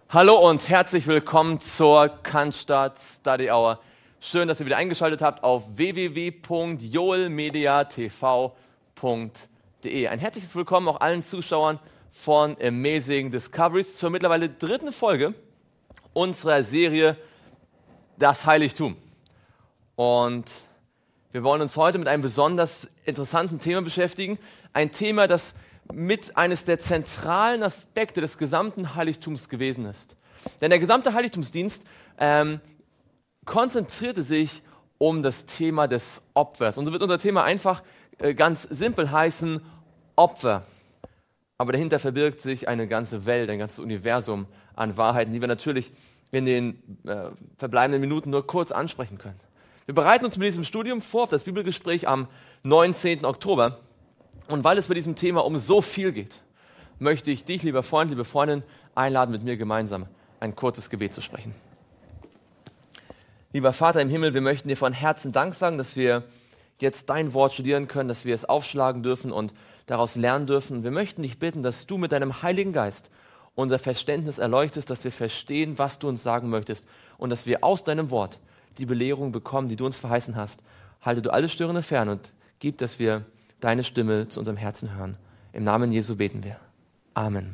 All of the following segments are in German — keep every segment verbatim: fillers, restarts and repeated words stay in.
Hallo und herzlich willkommen zur Cannstatt Study Hour. Schön, dass ihr wieder eingeschaltet habt auf w w w punkt joelmediatv punkt de. Ein herzliches Willkommen auch allen Zuschauern von Amazing Discoveries zur mittlerweile dritten Folge unserer Serie Das Heiligtum. Und wir wollen uns heute mit einem besonders interessanten Thema beschäftigen. Ein Thema, das mit eines der zentralen Aspekte des gesamten Heiligtums gewesen ist. Denn der gesamte Heiligtumsdienst ähm, konzentrierte sich um das Thema des Opfers. Und so wird unser Thema einfach äh, ganz simpel heißen, Opfer. Aber dahinter verbirgt sich eine ganze Welt, ein ganzes Universum an Wahrheiten, die wir natürlich in den äh, verbleibenden Minuten nur kurz ansprechen können. Wir bereiten uns mit diesem Studium vor auf das Bibelgespräch am neunzehnten Oktober. Und weil es bei diesem Thema um so viel geht, möchte ich dich, lieber Freund, liebe Freundin, einladen, mit mir gemeinsam ein kurzes Gebet zu sprechen. Lieber Vater im Himmel, wir möchten dir von Herzen Dank sagen, dass wir jetzt dein Wort studieren können, dass wir es aufschlagen dürfen und daraus lernen dürfen. Wir möchten dich bitten, dass du mit deinem Heiligen Geist unser Verständnis erleuchtest, dass wir verstehen, was du uns sagen möchtest und dass wir aus deinem Wort die Belehrung bekommen, die du uns verheißen hast. Halte du alle Störende fern und gib, dass wir deine Stimme zu unserem Herzen hören. Im Namen Jesu beten wir. Amen.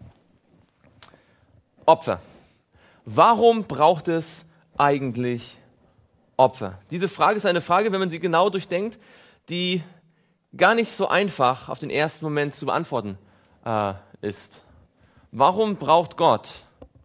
Opfer. Warum braucht es eigentlich Opfer? Diese Frage ist eine Frage, wenn man sie genau durchdenkt, die gar nicht so einfach auf den ersten Moment zu beantworten äh, ist. Warum braucht Gott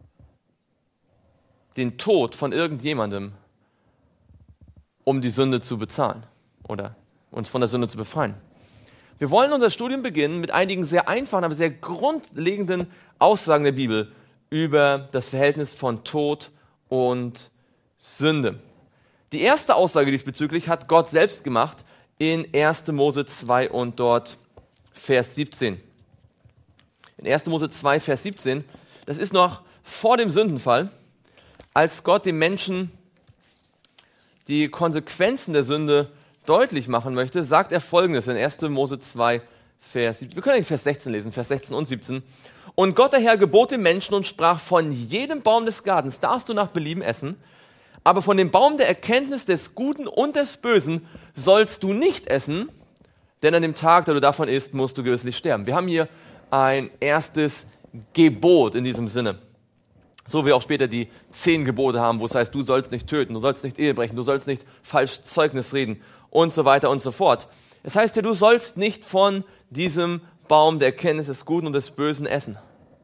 den Tod von irgendjemandem, um die Sünde zu bezahlen oder uns von der Sünde zu befreien? Wir wollen unser Studium beginnen mit einigen sehr einfachen, aber sehr grundlegenden Aussagen der Bibel über das Verhältnis von Tod und Sünde. Die erste Aussage diesbezüglich hat Gott selbst gemacht in erster Mose zwei und dort Vers siebzehn. In erster Mose zwei, Vers siebzehn, das ist noch vor dem Sündenfall, als Gott dem Menschen die Konsequenzen der Sünde deutlich machen möchte, sagt er Folgendes in erster Mose zwei, Vers siebzehn. Wir können Vers sechzehn lesen, Vers sechzehn und siebzehn. Und Gott der Herr gebot dem Menschen und sprach, von jedem Baum des Gartens darfst du nach Belieben essen, aber von dem Baum der Erkenntnis des Guten und des Bösen sollst du nicht essen, denn an dem Tag, da du davon isst, musst du gewisslich sterben. Wir haben hier ein erstes Gebot in diesem Sinne. So wie auch später die zehn Gebote haben, wo es heißt, du sollst nicht töten, du sollst nicht Ehe brechen, du sollst nicht falsch Zeugnis reden und so weiter und so fort. Es heißt ja, du sollst nicht von diesem Baum der Erkenntnis des Guten und des Bösen essen.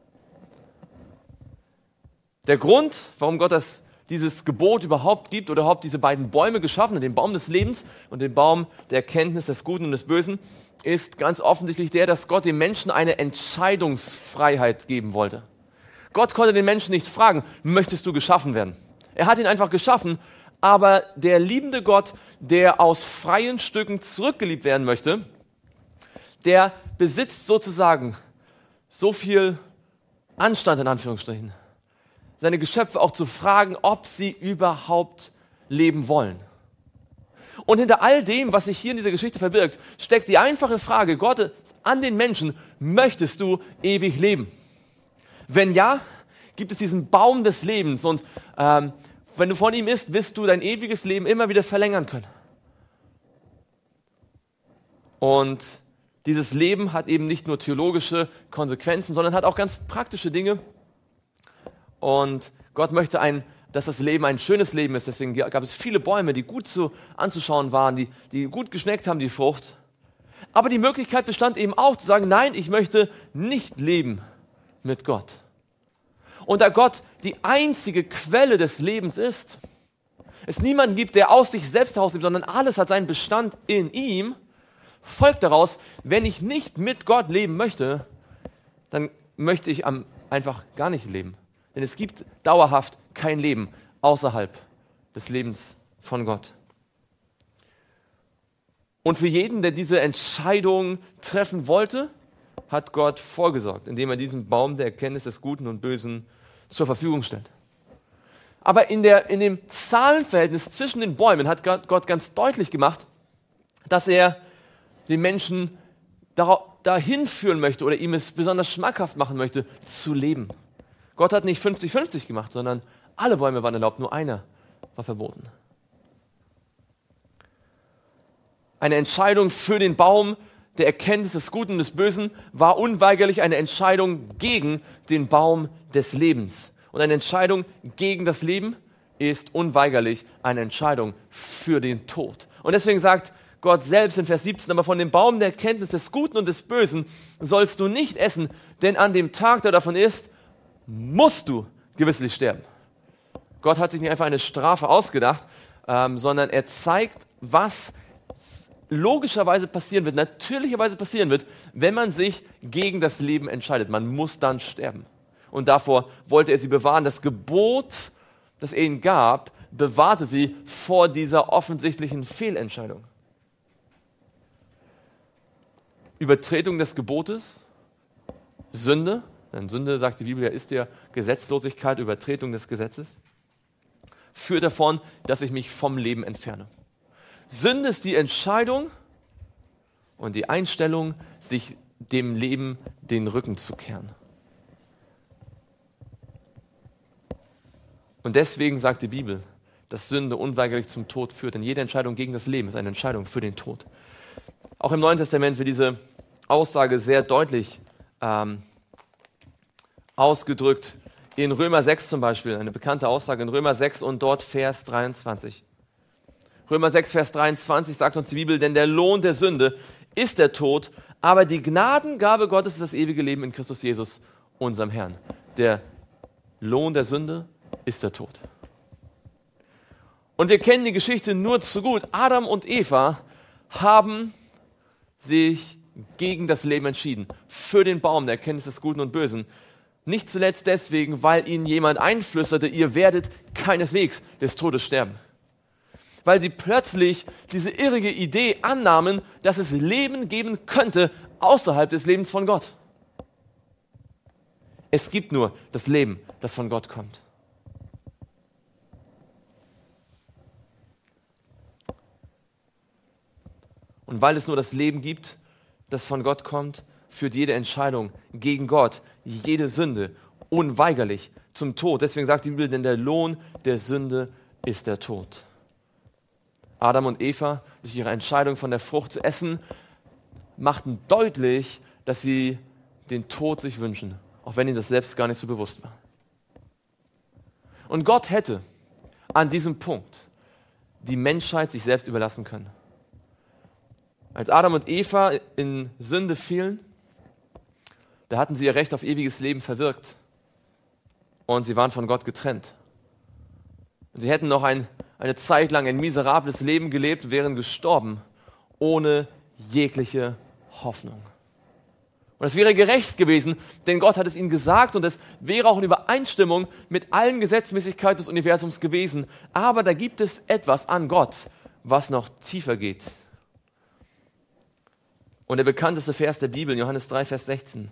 Der Grund, warum Gott das, dieses Gebot überhaupt gibt oder überhaupt diese beiden Bäume geschaffen hat, den Baum des Lebens und den Baum der Erkenntnis des Guten und des Bösen, ist ganz offensichtlich der, dass Gott dem Menschen eine Entscheidungsfreiheit geben wollte. Gott konnte den Menschen nicht fragen, möchtest du geschaffen werden? Er hat ihn einfach geschaffen, aber der liebende Gott, der aus freien Stücken zurückgeliebt werden möchte, der besitzt sozusagen so viel Anstand in Anführungsstrichen, seine Geschöpfe auch zu fragen, ob sie überhaupt leben wollen. Und hinter all dem, was sich hier in dieser Geschichte verbirgt, steckt die einfache Frage Gottes an den Menschen, möchtest du ewig leben? Wenn ja, gibt es diesen Baum des Lebens und ähm, wenn du von ihm isst, wirst du dein ewiges Leben immer wieder verlängern können. Und dieses Leben hat eben nicht nur theologische Konsequenzen, sondern hat auch ganz praktische Dinge. Und Gott möchte, ein, dass das Leben ein schönes Leben ist. Deswegen gab es viele Bäume, die gut zu, anzuschauen waren, die, die gut geschmeckt haben, die Frucht. Aber die Möglichkeit bestand eben auch zu sagen, nein, ich möchte nicht leben mit Gott. Und da Gott die einzige Quelle des Lebens ist, es niemanden gibt, der aus sich selbst herauslebt, sondern alles hat seinen Bestand in ihm, folgt daraus, wenn ich nicht mit Gott leben möchte, dann möchte ich am, einfach gar nicht leben. Denn es gibt dauerhaft kein Leben außerhalb des Lebens von Gott. Und für jeden, der diese Entscheidung treffen wollte, hat Gott vorgesorgt, indem er diesen Baum der Erkenntnis des Guten und Bösen zur Verfügung stellt. Aber in, der, in dem Zahlenverhältnis zwischen den Bäumen hat Gott ganz deutlich gemacht, dass er den Menschen dahin führen möchte oder ihm es besonders schmackhaft machen möchte, zu leben. Gott hat nicht fünfzig fünfzig gemacht, sondern alle Bäume waren erlaubt, nur einer war verboten. Eine Entscheidung für den Baum der Erkenntnis des Guten und des Bösen war unweigerlich eine Entscheidung gegen den Baum des Lebens. Und eine Entscheidung gegen das Leben ist unweigerlich eine Entscheidung für den Tod. Und deswegen sagt Gott selbst in Vers siebzehn, aber von dem Baum der Erkenntnis des Guten und des Bösen sollst du nicht essen, denn an dem Tag, der davon isst, musst du gewisslich sterben. Gott hat sich nicht einfach eine Strafe ausgedacht, ähm, sondern er zeigt, was logischerweise passieren wird, natürlicherweise passieren wird, wenn man sich gegen das Leben entscheidet. Man muss dann sterben. Und davor wollte er sie bewahren. Das Gebot, das er ihnen gab, bewahrte sie vor dieser offensichtlichen Fehlentscheidung. Übertretung des Gebotes, Sünde, denn Sünde, sagt die Bibel, ja, ist ja Gesetzlosigkeit, Übertretung des Gesetzes, führt davon, dass ich mich vom Leben entferne. Sünde ist die Entscheidung und die Einstellung, sich dem Leben den Rücken zu kehren. Und deswegen sagt die Bibel, dass Sünde unweigerlich zum Tod führt. Denn jede Entscheidung gegen das Leben ist eine Entscheidung für den Tod. Auch im Neuen Testament wird diese Aussage sehr deutlich ähm, ausgedrückt. In Römer sechs zum Beispiel, eine bekannte Aussage in Römer sechs und dort Vers dreiundzwanzig. Römer sechs, Vers dreiundzwanzig sagt uns die Bibel, denn der Lohn der Sünde ist der Tod, aber die Gnadengabe Gottes ist das ewige Leben in Christus Jesus, unserem Herrn. Der Lohn der Sünde ist der Tod. Und wir kennen die Geschichte nur zu gut. Adam und Eva haben sich gegen das Leben entschieden, für den Baum der Erkenntnis des Guten und Bösen. Nicht zuletzt deswegen, weil ihnen jemand einflüsterte, ihr werdet keineswegs des Todes sterben. Weil sie plötzlich diese irrige Idee annahmen, dass es Leben geben könnte außerhalb des Lebens von Gott. Es gibt nur das Leben, das von Gott kommt. Und weil es nur das Leben gibt, das von Gott kommt, führt jede Entscheidung gegen Gott, jede Sünde unweigerlich zum Tod. Deswegen sagt die Bibel, denn der Lohn der Sünde ist der Tod. Adam und Eva, durch ihre Entscheidung von der Frucht zu essen, machten deutlich, dass sie den Tod sich wünschen, auch wenn ihnen das selbst gar nicht so bewusst war. Und Gott hätte an diesem Punkt die Menschheit sich selbst überlassen können. Als Adam und Eva in Sünde fielen, da hatten sie ihr Recht auf ewiges Leben verwirkt und sie waren von Gott getrennt. Und sie hätten noch ein eine Zeit lang ein miserables Leben gelebt, wären gestorben, ohne jegliche Hoffnung. Und es wäre gerecht gewesen, denn Gott hat es ihnen gesagt und es wäre auch in Übereinstimmung mit allen Gesetzmäßigkeiten des Universums gewesen. Aber da gibt es etwas an Gott, was noch tiefer geht. Und der bekannteste Vers der Bibel, Johannes drei, Vers sechzehn,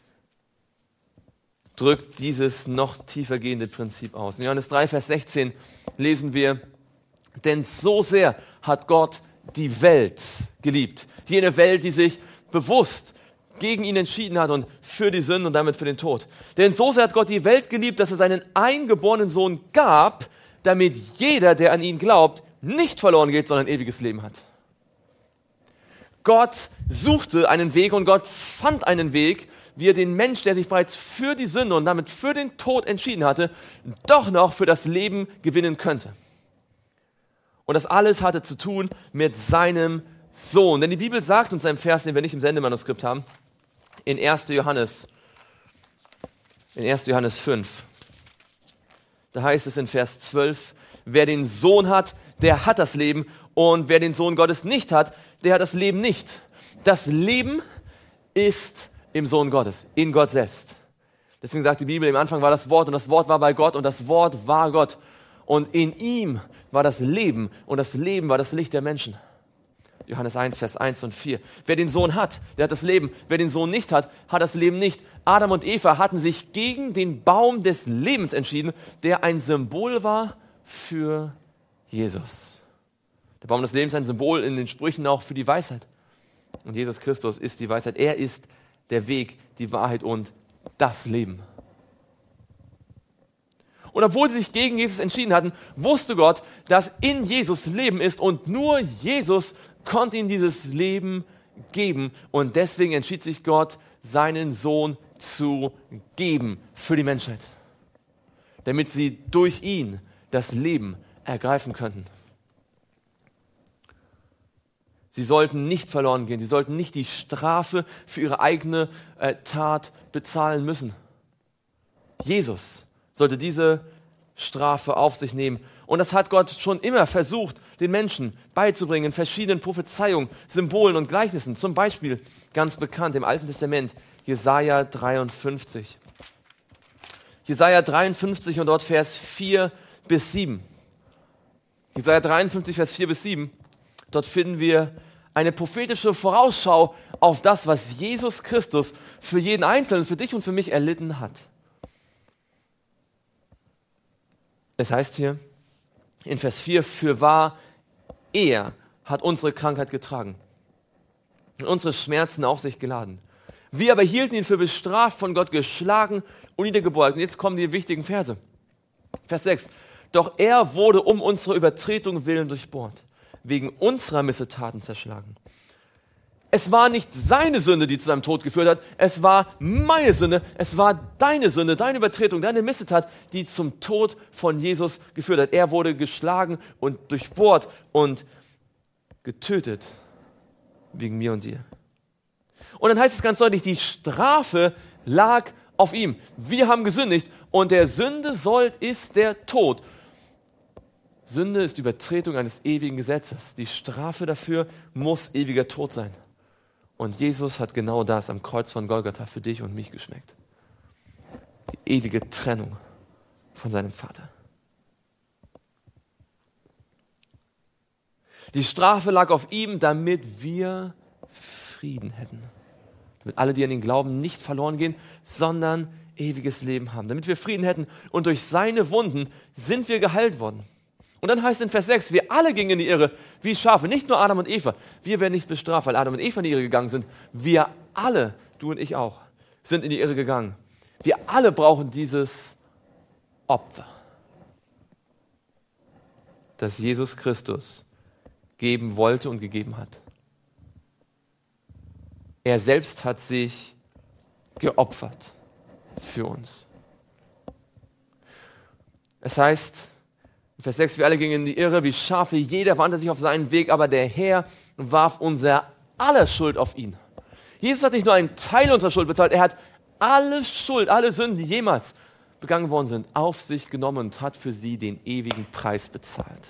drückt dieses noch tiefer gehende Prinzip aus. In Johannes drei, Vers sechzehn lesen wir, denn so sehr hat Gott die Welt geliebt. Jene Welt, die sich bewusst gegen ihn entschieden hat und für die Sünde und damit für den Tod. Denn so sehr hat Gott die Welt geliebt, dass er seinen eingeborenen Sohn gab, damit jeder, der an ihn glaubt, nicht verloren geht, sondern ewiges Leben hat. Gott suchte einen Weg und Gott fand einen Weg, wie er den Mensch, der sich bereits für die Sünde und damit für den Tod entschieden hatte, doch noch für das Leben gewinnen könnte. Und das alles hatte zu tun mit seinem Sohn. Denn die Bibel sagt uns einen Vers, den wir nicht im Sendemanuskript haben, in erster Johannes, in erster Johannes fünf. Da heißt es in Vers zwölf, wer den Sohn hat, der hat das Leben. Und wer den Sohn Gottes nicht hat, der hat das Leben nicht. Das Leben ist im Sohn Gottes, in Gott selbst. Deswegen sagt die Bibel, im Anfang war das Wort und das Wort war bei Gott und das Wort war Gott. Und in ihm war das Leben und das Leben war das Licht der Menschen. Johannes eins, Vers eins und vier. Wer den Sohn hat, der hat das Leben. Wer den Sohn nicht hat, hat das Leben nicht. Adam und Eva hatten sich gegen den Baum des Lebens entschieden, der ein Symbol war für Jesus. Der Baum des Lebens ist ein Symbol in den Sprüchen auch für die Weisheit. Und Jesus Christus ist die Weisheit. Er ist der Weg, die Wahrheit und das Leben. Und obwohl sie sich gegen Jesus entschieden hatten, wusste Gott, dass in Jesus Leben ist und nur Jesus konnte ihnen dieses Leben geben. Und deswegen entschied sich Gott, seinen Sohn zu geben für die Menschheit, damit sie durch ihn das Leben ergreifen könnten. Sie sollten nicht verloren gehen, sie sollten nicht die Strafe für ihre eigene äh, Tat bezahlen müssen. Jesus sollte diese Strafe auf sich nehmen. Und das hat Gott schon immer versucht, den Menschen beizubringen, in verschiedenen Prophezeiungen, Symbolen und Gleichnissen. Zum Beispiel, ganz bekannt im Alten Testament, Jesaja dreiundfünfzig. Jesaja dreiundfünfzig und dort Vers vier bis sieben. Jesaja dreiundfünfzig, Vers vier bis sieben. Dort finden wir eine prophetische Vorausschau auf das, was Jesus Christus für jeden Einzelnen, für dich und für mich erlitten hat. Es heißt hier in Vers vier, fürwahr, er hat unsere Krankheit getragen und unsere Schmerzen auf sich geladen. Wir aber hielten ihn für bestraft, von Gott geschlagen und niedergebeugt. Und jetzt kommen die wichtigen Verse. Vers sechs. Doch er wurde um unsere Übertretung willen durchbohrt, wegen unserer Missetaten zerschlagen. Es war nicht seine Sünde, die zu seinem Tod geführt hat, es war meine Sünde, es war deine Sünde, deine Übertretung, deine Missetat, die zum Tod von Jesus geführt hat. Er wurde geschlagen und durchbohrt und getötet wegen mir und dir. Und dann heißt es ganz deutlich, die Strafe lag auf ihm. Wir haben gesündigt und der Sünde Sold ist der Tod. Sünde ist Übertretung eines ewigen Gesetzes. Die Strafe dafür muss ewiger Tod sein. Und Jesus hat genau das am Kreuz von Golgatha für dich und mich geschmeckt. Die ewige Trennung von seinem Vater. Die Strafe lag auf ihm, damit wir Frieden hätten. Damit alle, die an ihn glauben, nicht verloren gehen, sondern ewiges Leben haben. Damit wir Frieden hätten und durch seine Wunden sind wir geheilt worden. Und dann heißt es in Vers sechs, wir alle gingen in die Irre wie Schafe, nicht nur Adam und Eva. Wir werden nicht bestraft, weil Adam und Eva in die Irre gegangen sind. Wir alle, du und ich auch, sind in die Irre gegangen. Wir alle brauchen dieses Opfer, das Jesus Christus geben wollte und gegeben hat. Er selbst hat sich geopfert für uns. Es heißt, Vers sechs, wir alle gingen in die Irre wie Schafe, jeder wandte sich auf seinen Weg, aber der Herr warf unser aller Schuld auf ihn. Jesus hat nicht nur einen Teil unserer Schuld bezahlt, er hat alle Schuld, alle Sünden, die jemals begangen worden sind, auf sich genommen und hat für sie den ewigen Preis bezahlt.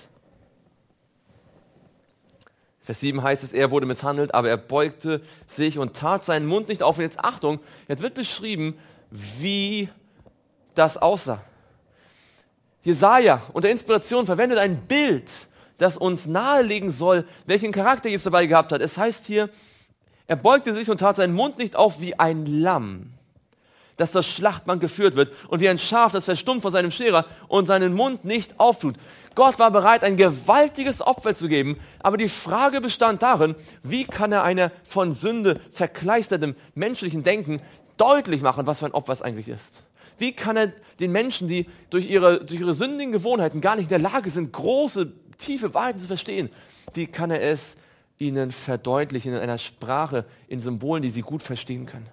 Vers sieben heißt es, er wurde misshandelt, aber er beugte sich und tat seinen Mund nicht auf. Und jetzt Achtung, jetzt wird beschrieben, wie das aussah. Jesaja unter Inspiration verwendet ein Bild, das uns nahelegen soll, welchen Charakter Jesus dabei gehabt hat. Es heißt hier, er beugte sich und tat seinen Mund nicht auf wie ein Lamm, das zur Schlachtbank geführt wird, und wie ein Schaf, das verstummt vor seinem Scherer und seinen Mund nicht auftut. Gott war bereit, ein gewaltiges Opfer zu geben, aber die Frage bestand darin, wie kann er einer von Sünde verkleistertem menschlichen Denken deutlich machen, was für ein Opfer es eigentlich ist. Wie kann er den Menschen, die durch ihre, durch ihre sündigen Gewohnheiten gar nicht in der Lage sind, große, tiefe Wahrheiten zu verstehen, wie kann er es ihnen verdeutlichen in einer Sprache, in Symbolen, die sie gut verstehen können?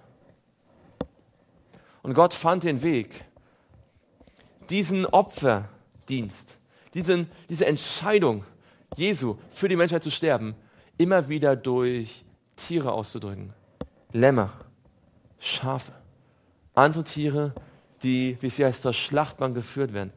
Und Gott fand den Weg, diesen Opferdienst, diesen, diese Entscheidung Jesu für die Menschheit zu sterben, immer wieder durch Tiere auszudrücken. Lämmer, Schafe, andere Tiere, die, wie es hier heißt, zur Schlachtbank geführt werden.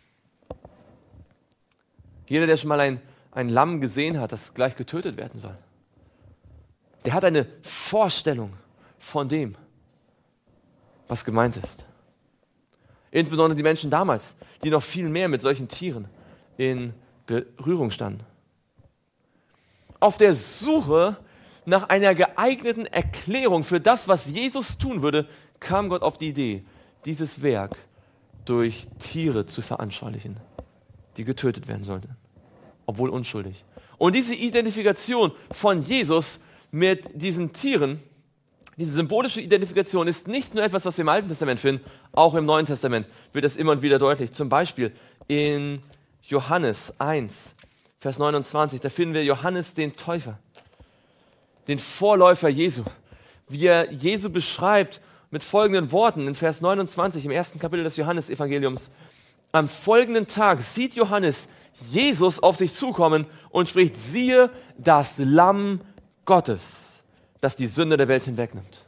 Jeder, der schon mal ein, ein Lamm gesehen hat, das gleich getötet werden soll, der hat eine Vorstellung von dem, was gemeint ist. Insbesondere die Menschen damals, die noch viel mehr mit solchen Tieren in Berührung standen. Auf der Suche nach einer geeigneten Erklärung für das, was Jesus tun würde, kam Gott auf die Idee, dieses Werk durch Tiere zu veranschaulichen, die getötet werden sollten, obwohl unschuldig. Und diese Identifikation von Jesus mit diesen Tieren, Diese symbolische Identifikation ist nicht nur etwas, was wir im Alten Testament finden, auch im Neuen Testament wird das immer und wieder deutlich. Zum Beispiel in Johannes eins, Vers neunundzwanzig, da finden wir Johannes den Täufer, den Vorläufer Jesu, wie er Jesu beschreibt mit folgenden Worten in Vers neunundzwanzig im ersten Kapitel des Johannesevangeliums. Am folgenden Tag sieht Johannes Jesus auf sich zukommen und spricht, siehe, das Lamm Gottes, das die Sünde der Welt hinwegnimmt.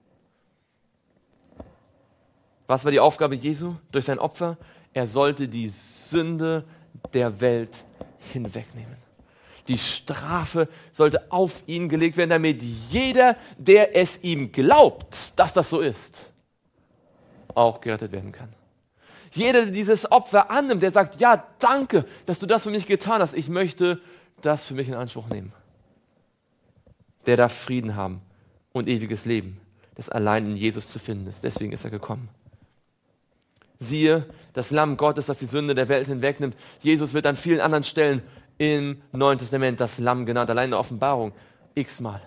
Was war die Aufgabe Jesu durch sein Opfer? Er sollte die Sünde der Welt hinwegnehmen. Die Strafe sollte auf ihn gelegt werden, damit jeder, der es ihm glaubt, dass das so ist, auch gerettet werden kann. Jeder, der dieses Opfer annimmt, der sagt, ja, danke, dass du das für mich getan hast. Ich möchte das für mich in Anspruch nehmen. Der darf Frieden haben und ewiges Leben, das allein in Jesus zu finden ist. Deswegen ist er gekommen. Siehe, das Lamm Gottes, das die Sünde der Welt hinwegnimmt. Jesus wird an vielen anderen Stellen im Neuen Testament das Lamm genannt, allein in der Offenbarung x-mal.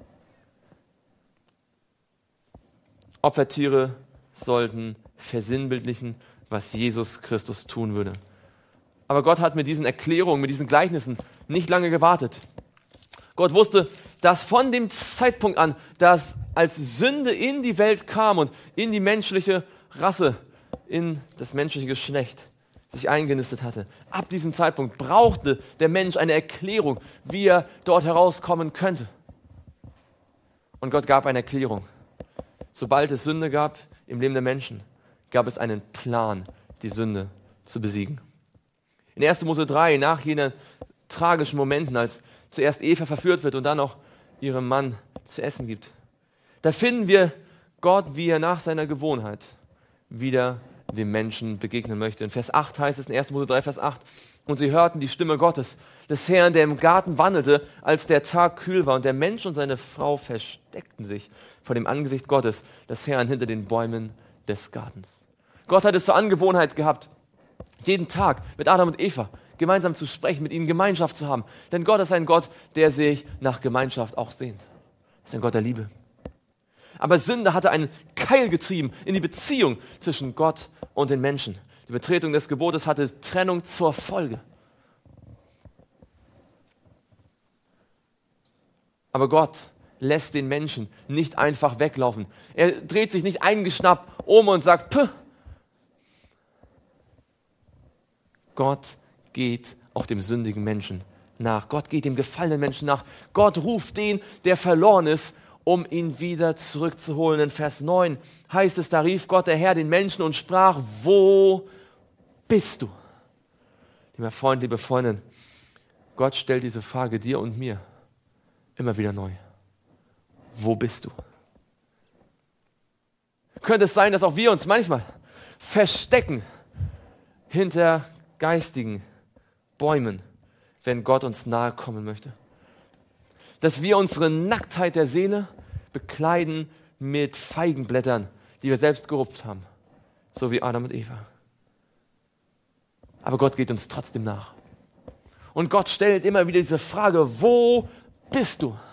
Opfertiere sollten versinnbildlichen, was Jesus Christus tun würde. Aber Gott hat mit diesen Erklärungen, mit diesen Gleichnissen nicht lange gewartet. Gott wusste, dass von dem Zeitpunkt an, dass als Sünde in die Welt kam und in die menschliche Rasse, in das menschliche Geschlecht sich eingenistet hatte, ab diesem Zeitpunkt brauchte der Mensch eine Erklärung, wie er dort herauskommen könnte. Und Gott gab eine Erklärung. Sobald es Sünde gab im Leben der Menschen, gab es einen Plan, die Sünde zu besiegen. In erster Mose drei, nach jenen tragischen Momenten, als zuerst Eva verführt wird und dann auch ihrem Mann zu essen gibt, da finden wir Gott, wie er nach seiner Gewohnheit wieder dem Menschen begegnen möchte. In Vers acht heißt es, in erster Mose drei, Vers acht, und sie hörten die Stimme Gottes, des Herrn, der im Garten wandelte, als der Tag kühl war, und der Mensch und seine Frau versteckten sich vor dem Angesicht Gottes, des Herrn, hinter den Bäumen des Gartens. Gott hat es zur Angewohnheit gehabt, jeden Tag mit Adam und Eva gemeinsam zu sprechen, mit ihnen Gemeinschaft zu haben. Denn Gott ist ein Gott, der sich nach Gemeinschaft auch sehnt. Er ist ein Gott der Liebe. Aber Sünde hatte einen Keil getrieben in die Beziehung zwischen Gott und den Menschen. Die Übertretung des Gebotes hatte Trennung zur Folge. Aber Gott lässt den Menschen nicht einfach weglaufen. Er dreht sich nicht eingeschnappt um und sagt, Puh. Gott geht auch dem sündigen Menschen nach. Gott geht dem gefallenen Menschen nach. Gott ruft den, der verloren ist, um ihn wieder zurückzuholen. In Vers neun heißt es, da rief Gott der Herr den Menschen und sprach, wo bist du? Lieber Freund, liebe Freundin, Gott stellt diese Frage dir und mir immer wieder neu. Wo bist du? Könnte es sein, dass auch wir uns manchmal verstecken hinter geistigen Bäumen, wenn Gott uns nahe kommen möchte? Dass wir unsere Nacktheit der Seele bekleiden mit Feigenblättern, die wir selbst gerupft haben, so wie Adam und Eva. Aber Gott geht uns trotzdem nach. Und Gott stellt immer wieder diese Frage, wo bist du?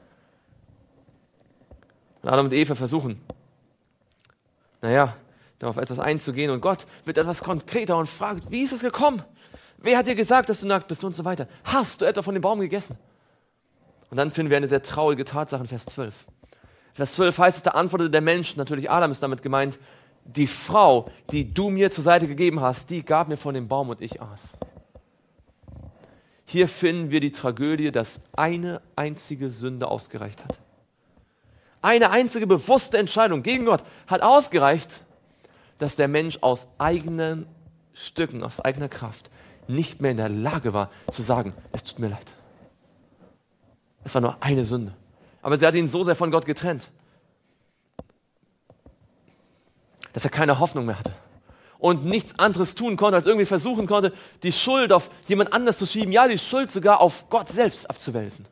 Und Adam und Eva versuchen, naja, darauf etwas einzugehen, und Gott wird etwas konkreter und fragt, wie ist es gekommen? Wer hat dir gesagt, dass du nackt bist und so weiter? Hast du etwa von dem Baum gegessen? Und dann finden wir eine sehr traurige Tatsache in Vers zwölf. Vers zwölf heißt es, da antwortete der Mensch, natürlich Adam ist damit gemeint, die Frau, die du mir zur Seite gegeben hast, die gab mir von dem Baum und ich aß. Hier finden wir die Tragödie, dass eine einzige Sünde ausgereicht hat. Eine einzige bewusste Entscheidung gegen Gott hat ausgereicht, dass der Mensch aus eigenen Stücken, aus eigener Kraft nicht mehr in der Lage war zu sagen, es tut mir leid. Es war nur eine Sünde. Aber sie hat ihn so sehr von Gott getrennt, dass er keine Hoffnung mehr hatte und nichts anderes tun konnte, als irgendwie versuchen konnte, die Schuld auf jemand anders zu schieben, ja, die Schuld sogar auf Gott selbst abzuwälzen.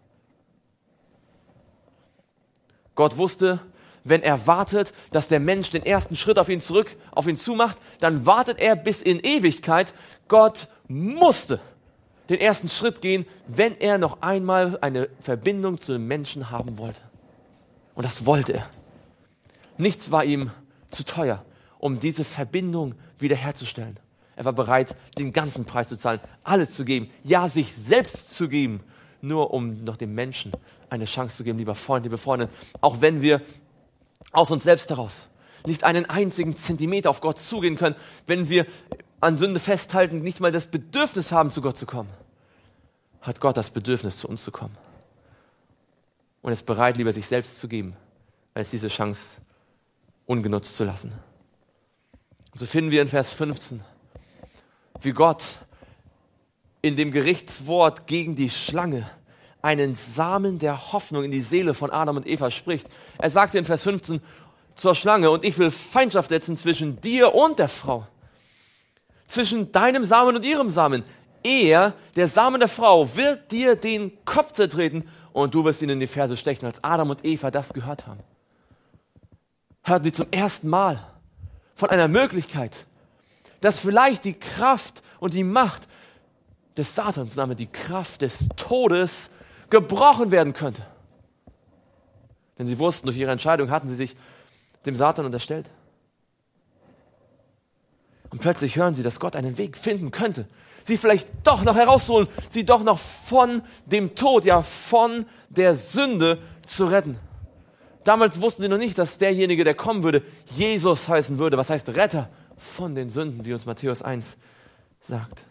Gott wusste, wenn er wartet, dass der Mensch den ersten Schritt auf ihn zurück, auf ihn zumacht, dann wartet er bis in Ewigkeit. Gott musste den ersten Schritt gehen, wenn er noch einmal eine Verbindung zu dem Menschen haben wollte. Und das wollte er. Nichts war ihm zu teuer, um diese Verbindung wiederherzustellen. Er war bereit, den ganzen Preis zu zahlen, alles zu geben, ja, sich selbst zu geben, nur um noch dem Menschen eine Chance zu geben, lieber Freund, liebe Freundin, auch wenn wir aus uns selbst heraus nicht einen einzigen Zentimeter auf Gott zugehen können, wenn wir an Sünde festhalten, nicht mal das Bedürfnis haben, zu Gott zu kommen, hat Gott das Bedürfnis, zu uns zu kommen. Und ist bereit, lieber sich selbst zu geben, als diese Chance ungenutzt zu lassen. Und so finden wir in Vers fünfzehn, wie Gott in dem Gerichtswort gegen die Schlange einen Samen der Hoffnung in die Seele von Adam und Eva spricht. Er sagte in Vers fünfzehn zur Schlange, und ich will Feindschaft setzen zwischen dir und der Frau, zwischen deinem Samen und ihrem Samen. Er, der Samen der Frau, wird dir den Kopf zertreten und du wirst ihn in die Ferse stechen. Als Adam und Eva das gehört haben, hörten sie zum ersten Mal von einer Möglichkeit, dass vielleicht die Kraft und die Macht des Satans, damit die Kraft des Todes, gebrochen werden könnte. Denn sie wussten, durch ihre Entscheidung hatten sie sich dem Satan unterstellt. Und plötzlich hören sie, dass Gott einen Weg finden könnte, sie vielleicht doch noch herausholen, sie doch noch von dem Tod, ja von der Sünde zu retten. Damals wussten sie noch nicht, dass derjenige, der kommen würde, Jesus heißen würde. Was heißt Retter von den Sünden, wie uns Matthäus eins sagt.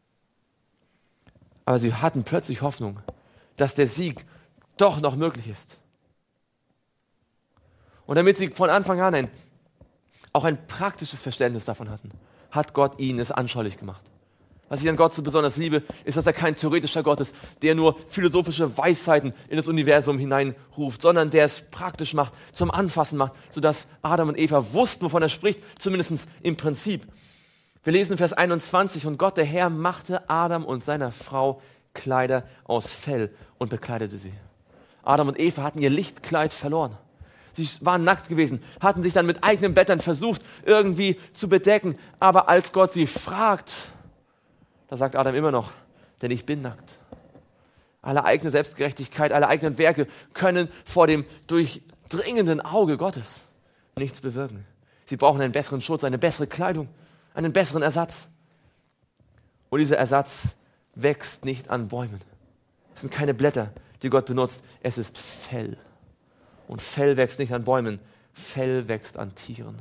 Aber sie hatten plötzlich Hoffnung, dass der Sieg doch noch möglich ist. Und damit sie von Anfang an ein, auch ein praktisches Verständnis davon hatten, hat Gott ihnen es anschaulich gemacht. Was ich an Gott so besonders liebe, ist, dass er kein theoretischer Gott ist, der nur philosophische Weisheiten in das Universum hineinruft, sondern der es praktisch macht, zum Anfassen macht, sodass Adam und Eva wussten, wovon er spricht, zumindest im Prinzip. Wir lesen in Vers einundzwanzig, und Gott, der Herr, machte Adam und seiner Frau Kleider aus Fell und bekleidete sie. Adam und Eva hatten ihr Lichtkleid verloren. Sie waren nackt gewesen, hatten sich dann mit eigenen Blättern versucht, irgendwie zu bedecken. Aber als Gott sie fragt, da sagt Adam immer noch, denn ich bin nackt. Alle eigene Selbstgerechtigkeit, alle eigenen Werke können vor dem durchdringenden Auge Gottes nichts bewirken. Sie brauchen einen besseren Schutz, eine bessere Kleidung, einen besseren Ersatz. Und dieser Ersatz wächst nicht an Bäumen. Es sind keine Blätter, die Gott benutzt. Es ist Fell. Und Fell wächst nicht an Bäumen. Fell wächst an Tieren.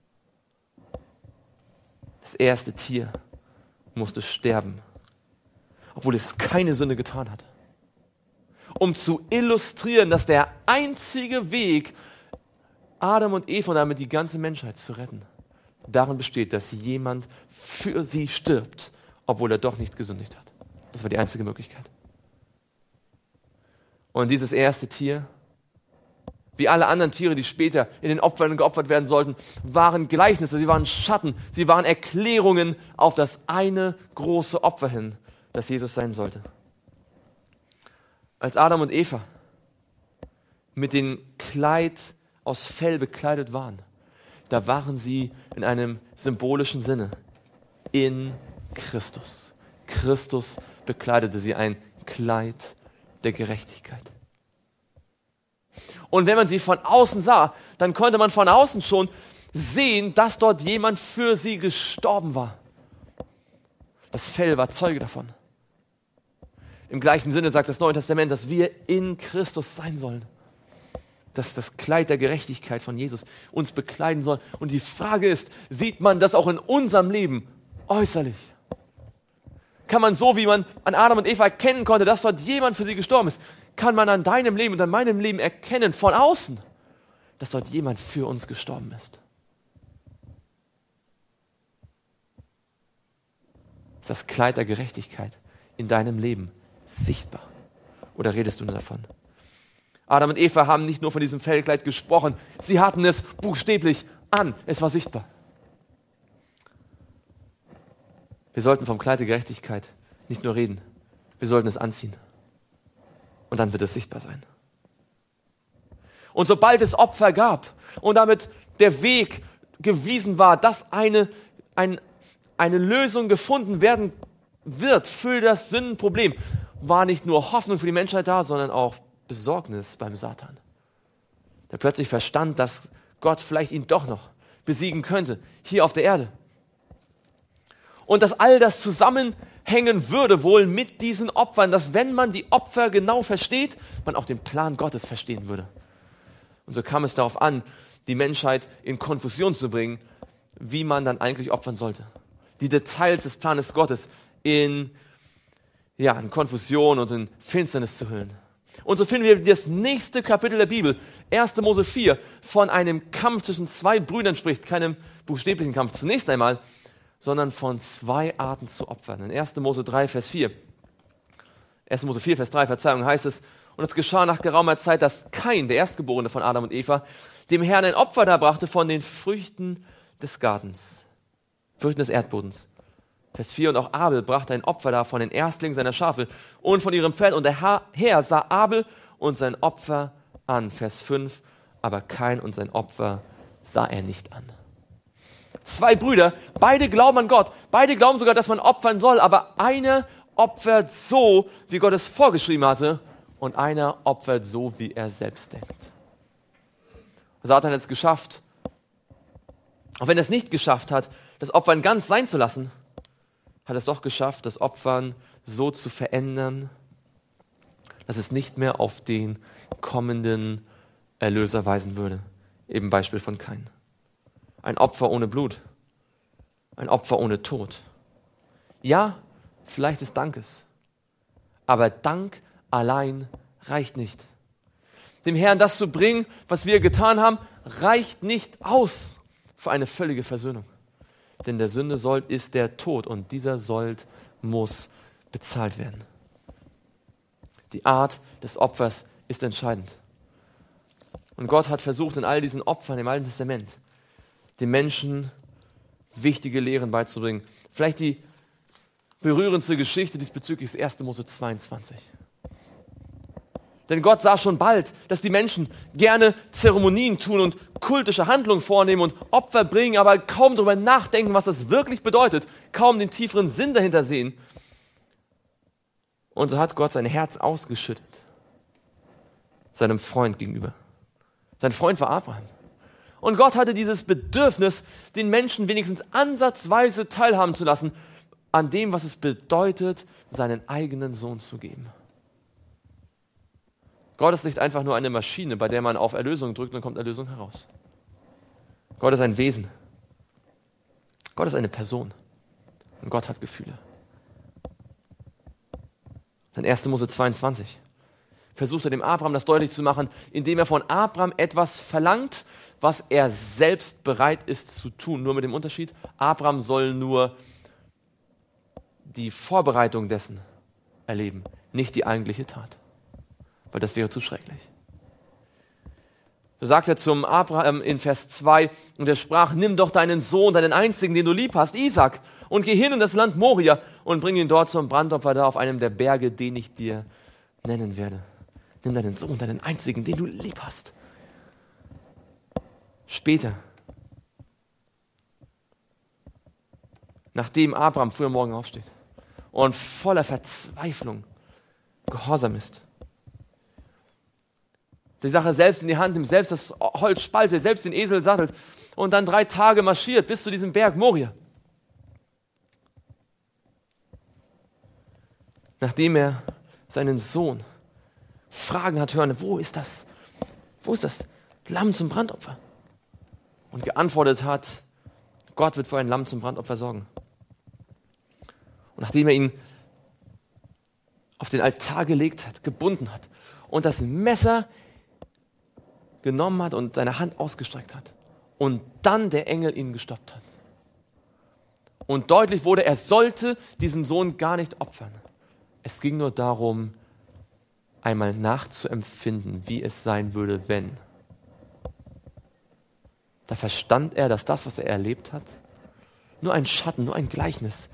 Das erste Tier musste sterben, obwohl es keine Sünde getan hat. Um zu illustrieren, dass der einzige Weg, Adam und Eva und damit die ganze Menschheit zu retten, darin besteht, dass jemand für sie stirbt, obwohl er doch nicht gesündigt hat. Das war die einzige Möglichkeit. Und dieses erste Tier, wie alle anderen Tiere, die später in den Opfern geopfert werden sollten, waren Gleichnisse, sie waren Schatten, sie waren Erklärungen auf das eine große Opfer hin, das Jesus sein sollte. Als Adam und Eva mit dem Kleid aus Fell bekleidet waren, da waren sie in einem symbolischen Sinne in Christus. Christus bekleidete sie ein Kleid der Gerechtigkeit. Und wenn man sie von außen sah, dann konnte man von außen schon sehen, dass dort jemand für sie gestorben war. Das Fell war Zeuge davon. Im gleichen Sinne sagt das Neue Testament, dass wir in Christus sein sollen. Dass das Kleid der Gerechtigkeit von Jesus uns bekleiden soll. Und die Frage ist, sieht man das auch in unserem Leben äußerlich? Kann man so, wie man an Adam und Eva erkennen konnte, dass dort jemand für sie gestorben ist, kann man an deinem Leben und an meinem Leben erkennen, von außen, dass dort jemand für uns gestorben ist. Ist das Kleid der Gerechtigkeit in deinem Leben sichtbar? Oder redest du nur davon? Adam und Eva haben nicht nur von diesem Fellkleid gesprochen, sie hatten es buchstäblich an, es war sichtbar. Wir sollten vom Kleid der Gerechtigkeit nicht nur reden, wir sollten es anziehen. Und dann wird es sichtbar sein. Und sobald es Opfer gab und damit der Weg gewiesen war, dass eine, ein, eine Lösung gefunden werden wird für das Sündenproblem, war nicht nur Hoffnung für die Menschheit da, sondern auch Besorgnis beim Satan. Der plötzlich verstand, dass Gott vielleicht ihn doch noch besiegen könnte, hier auf der Erde. Und dass all das zusammenhängen würde wohl mit diesen Opfern, dass wenn man die Opfer genau versteht, man auch den Plan Gottes verstehen würde. Und so kam es darauf an, die Menschheit in Konfusion zu bringen, wie man dann eigentlich opfern sollte. Die Details des Planes Gottes in, ja, in Konfusion und in Finsternis zu hüllen. Und so finden wir das nächste Kapitel der Bibel, erster Mose vier, von einem Kampf zwischen zwei Brüdern spricht, keinem buchstäblichen Kampf zunächst einmal, sondern von zwei Arten zu opfern. In erster Mose drei, Vers vier, erster Mose vier, Vers drei, Verzeihung, heißt es, und es geschah nach geraumer Zeit, dass Kain, der Erstgeborene von Adam und Eva, dem Herrn ein Opfer darbrachte von den Früchten des Gartens, Früchten des Erdbodens. Vers vier, und auch Abel brachte ein Opfer dar von den Erstlingen seiner Schafe und von ihrem Feld. Und der Herr sah Abel und sein Opfer an. Vers fünf, aber Kain und sein Opfer sah er nicht an. Zwei Brüder, beide glauben an Gott, beide glauben sogar, dass man opfern soll, aber einer opfert so, wie Gott es vorgeschrieben hatte, und einer opfert so, wie er selbst denkt. Satan hat es geschafft, auch wenn er es nicht geschafft hat, das Opfern ganz sein zu lassen, hat es doch geschafft, das Opfern so zu verändern, dass es nicht mehr auf den kommenden Erlöser weisen würde. Eben Beispiel von Kain. Ein Opfer ohne Blut. Ein Opfer ohne Tod. Ja, vielleicht ist Dankes. Aber Dank allein reicht nicht. Dem Herrn das zu bringen, was wir getan haben, reicht nicht aus für eine völlige Versöhnung. Denn der Sünde Sold ist der Tod und dieser Sold muss bezahlt werden. Die Art des Opfers ist entscheidend. Und Gott hat versucht, in all diesen Opfern im Alten Testament den Menschen wichtige Lehren beizubringen. Vielleicht die berührendste Geschichte diesbezüglich ist erster Mose zweiundzwanzig. Denn Gott sah schon bald, dass die Menschen gerne Zeremonien tun und kultische Handlungen vornehmen und Opfer bringen, aber kaum darüber nachdenken, was das wirklich bedeutet, kaum den tieferen Sinn dahinter sehen. Und so hat Gott sein Herz ausgeschüttet, seinem Freund gegenüber. Sein Freund war Abraham. Und Gott hatte dieses Bedürfnis, den Menschen wenigstens ansatzweise teilhaben zu lassen an dem, was es bedeutet, seinen eigenen Sohn zu geben. Gott ist nicht einfach nur eine Maschine, bei der man auf Erlösung drückt und dann kommt Erlösung heraus. Gott ist ein Wesen. Gott ist eine Person. Und Gott hat Gefühle. Dann erster Mose zweiundzwanzig. Versucht er dem Abraham das deutlich zu machen, indem er von Abraham etwas verlangt, was er selbst bereit ist zu tun. Nur mit dem Unterschied, Abraham soll nur die Vorbereitung dessen erleben, nicht die eigentliche Tat. Weil das wäre zu schrecklich. So sagt er zum Abraham in Vers zwei, und er sprach, nimm doch deinen Sohn, deinen einzigen, den du lieb hast, Isaac, und geh hin in das Land Moria und bring ihn dort zum Brandopfer da auf einem der Berge, den ich dir nennen werde. Nimm deinen Sohn, deinen einzigen, den du lieb hast. Später, nachdem Abraham früh am Morgen aufsteht und voller Verzweiflung gehorsam ist, die Sache selbst in die Hand nimmt, selbst das Holz spaltet, selbst den Esel sattelt und dann drei Tage marschiert bis zu diesem Berg Moria. Nachdem er seinen Sohn fragen hat hören, wo ist das? Wo ist das Lamm zum Brandopfer? Und geantwortet hat, Gott wird für ein Lamm zum Brandopfer sorgen. Und nachdem er ihn auf den Altar gelegt hat, gebunden hat und das Messer genommen hat und seine Hand ausgestreckt hat und dann der Engel ihn gestoppt hat. Und deutlich wurde, er sollte diesen Sohn gar nicht opfern. Es ging nur darum, einmal nachzuempfinden, wie es sein würde, wenn. Da verstand er, dass das, was er erlebt hat, nur ein Schatten, nur ein Gleichnis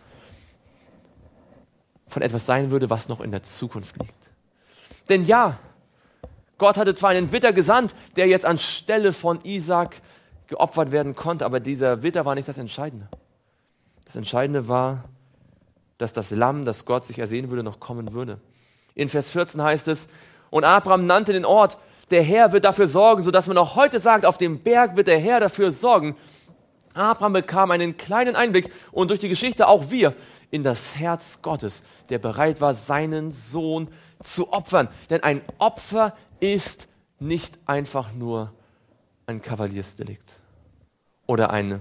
von etwas sein würde, was noch in der Zukunft liegt. Denn ja, Gott hatte zwar einen Widder gesandt, der jetzt anstelle von Isaak geopfert werden konnte, aber dieser Widder war nicht das Entscheidende. Das Entscheidende war, dass das Lamm, das Gott sich ersehen würde, noch kommen würde. In Vers vierzehn heißt es, und Abraham nannte den Ort, Der Herr wird dafür sorgen, sodass man auch heute sagt, auf dem Berg wird der Herr dafür sorgen. Abraham bekam einen kleinen Einblick und durch die Geschichte auch wir in das Herz Gottes, der bereit war, seinen Sohn zu opfern. Denn ein Opfer ist nicht einfach nur ein Kavaliersdelikt oder eine,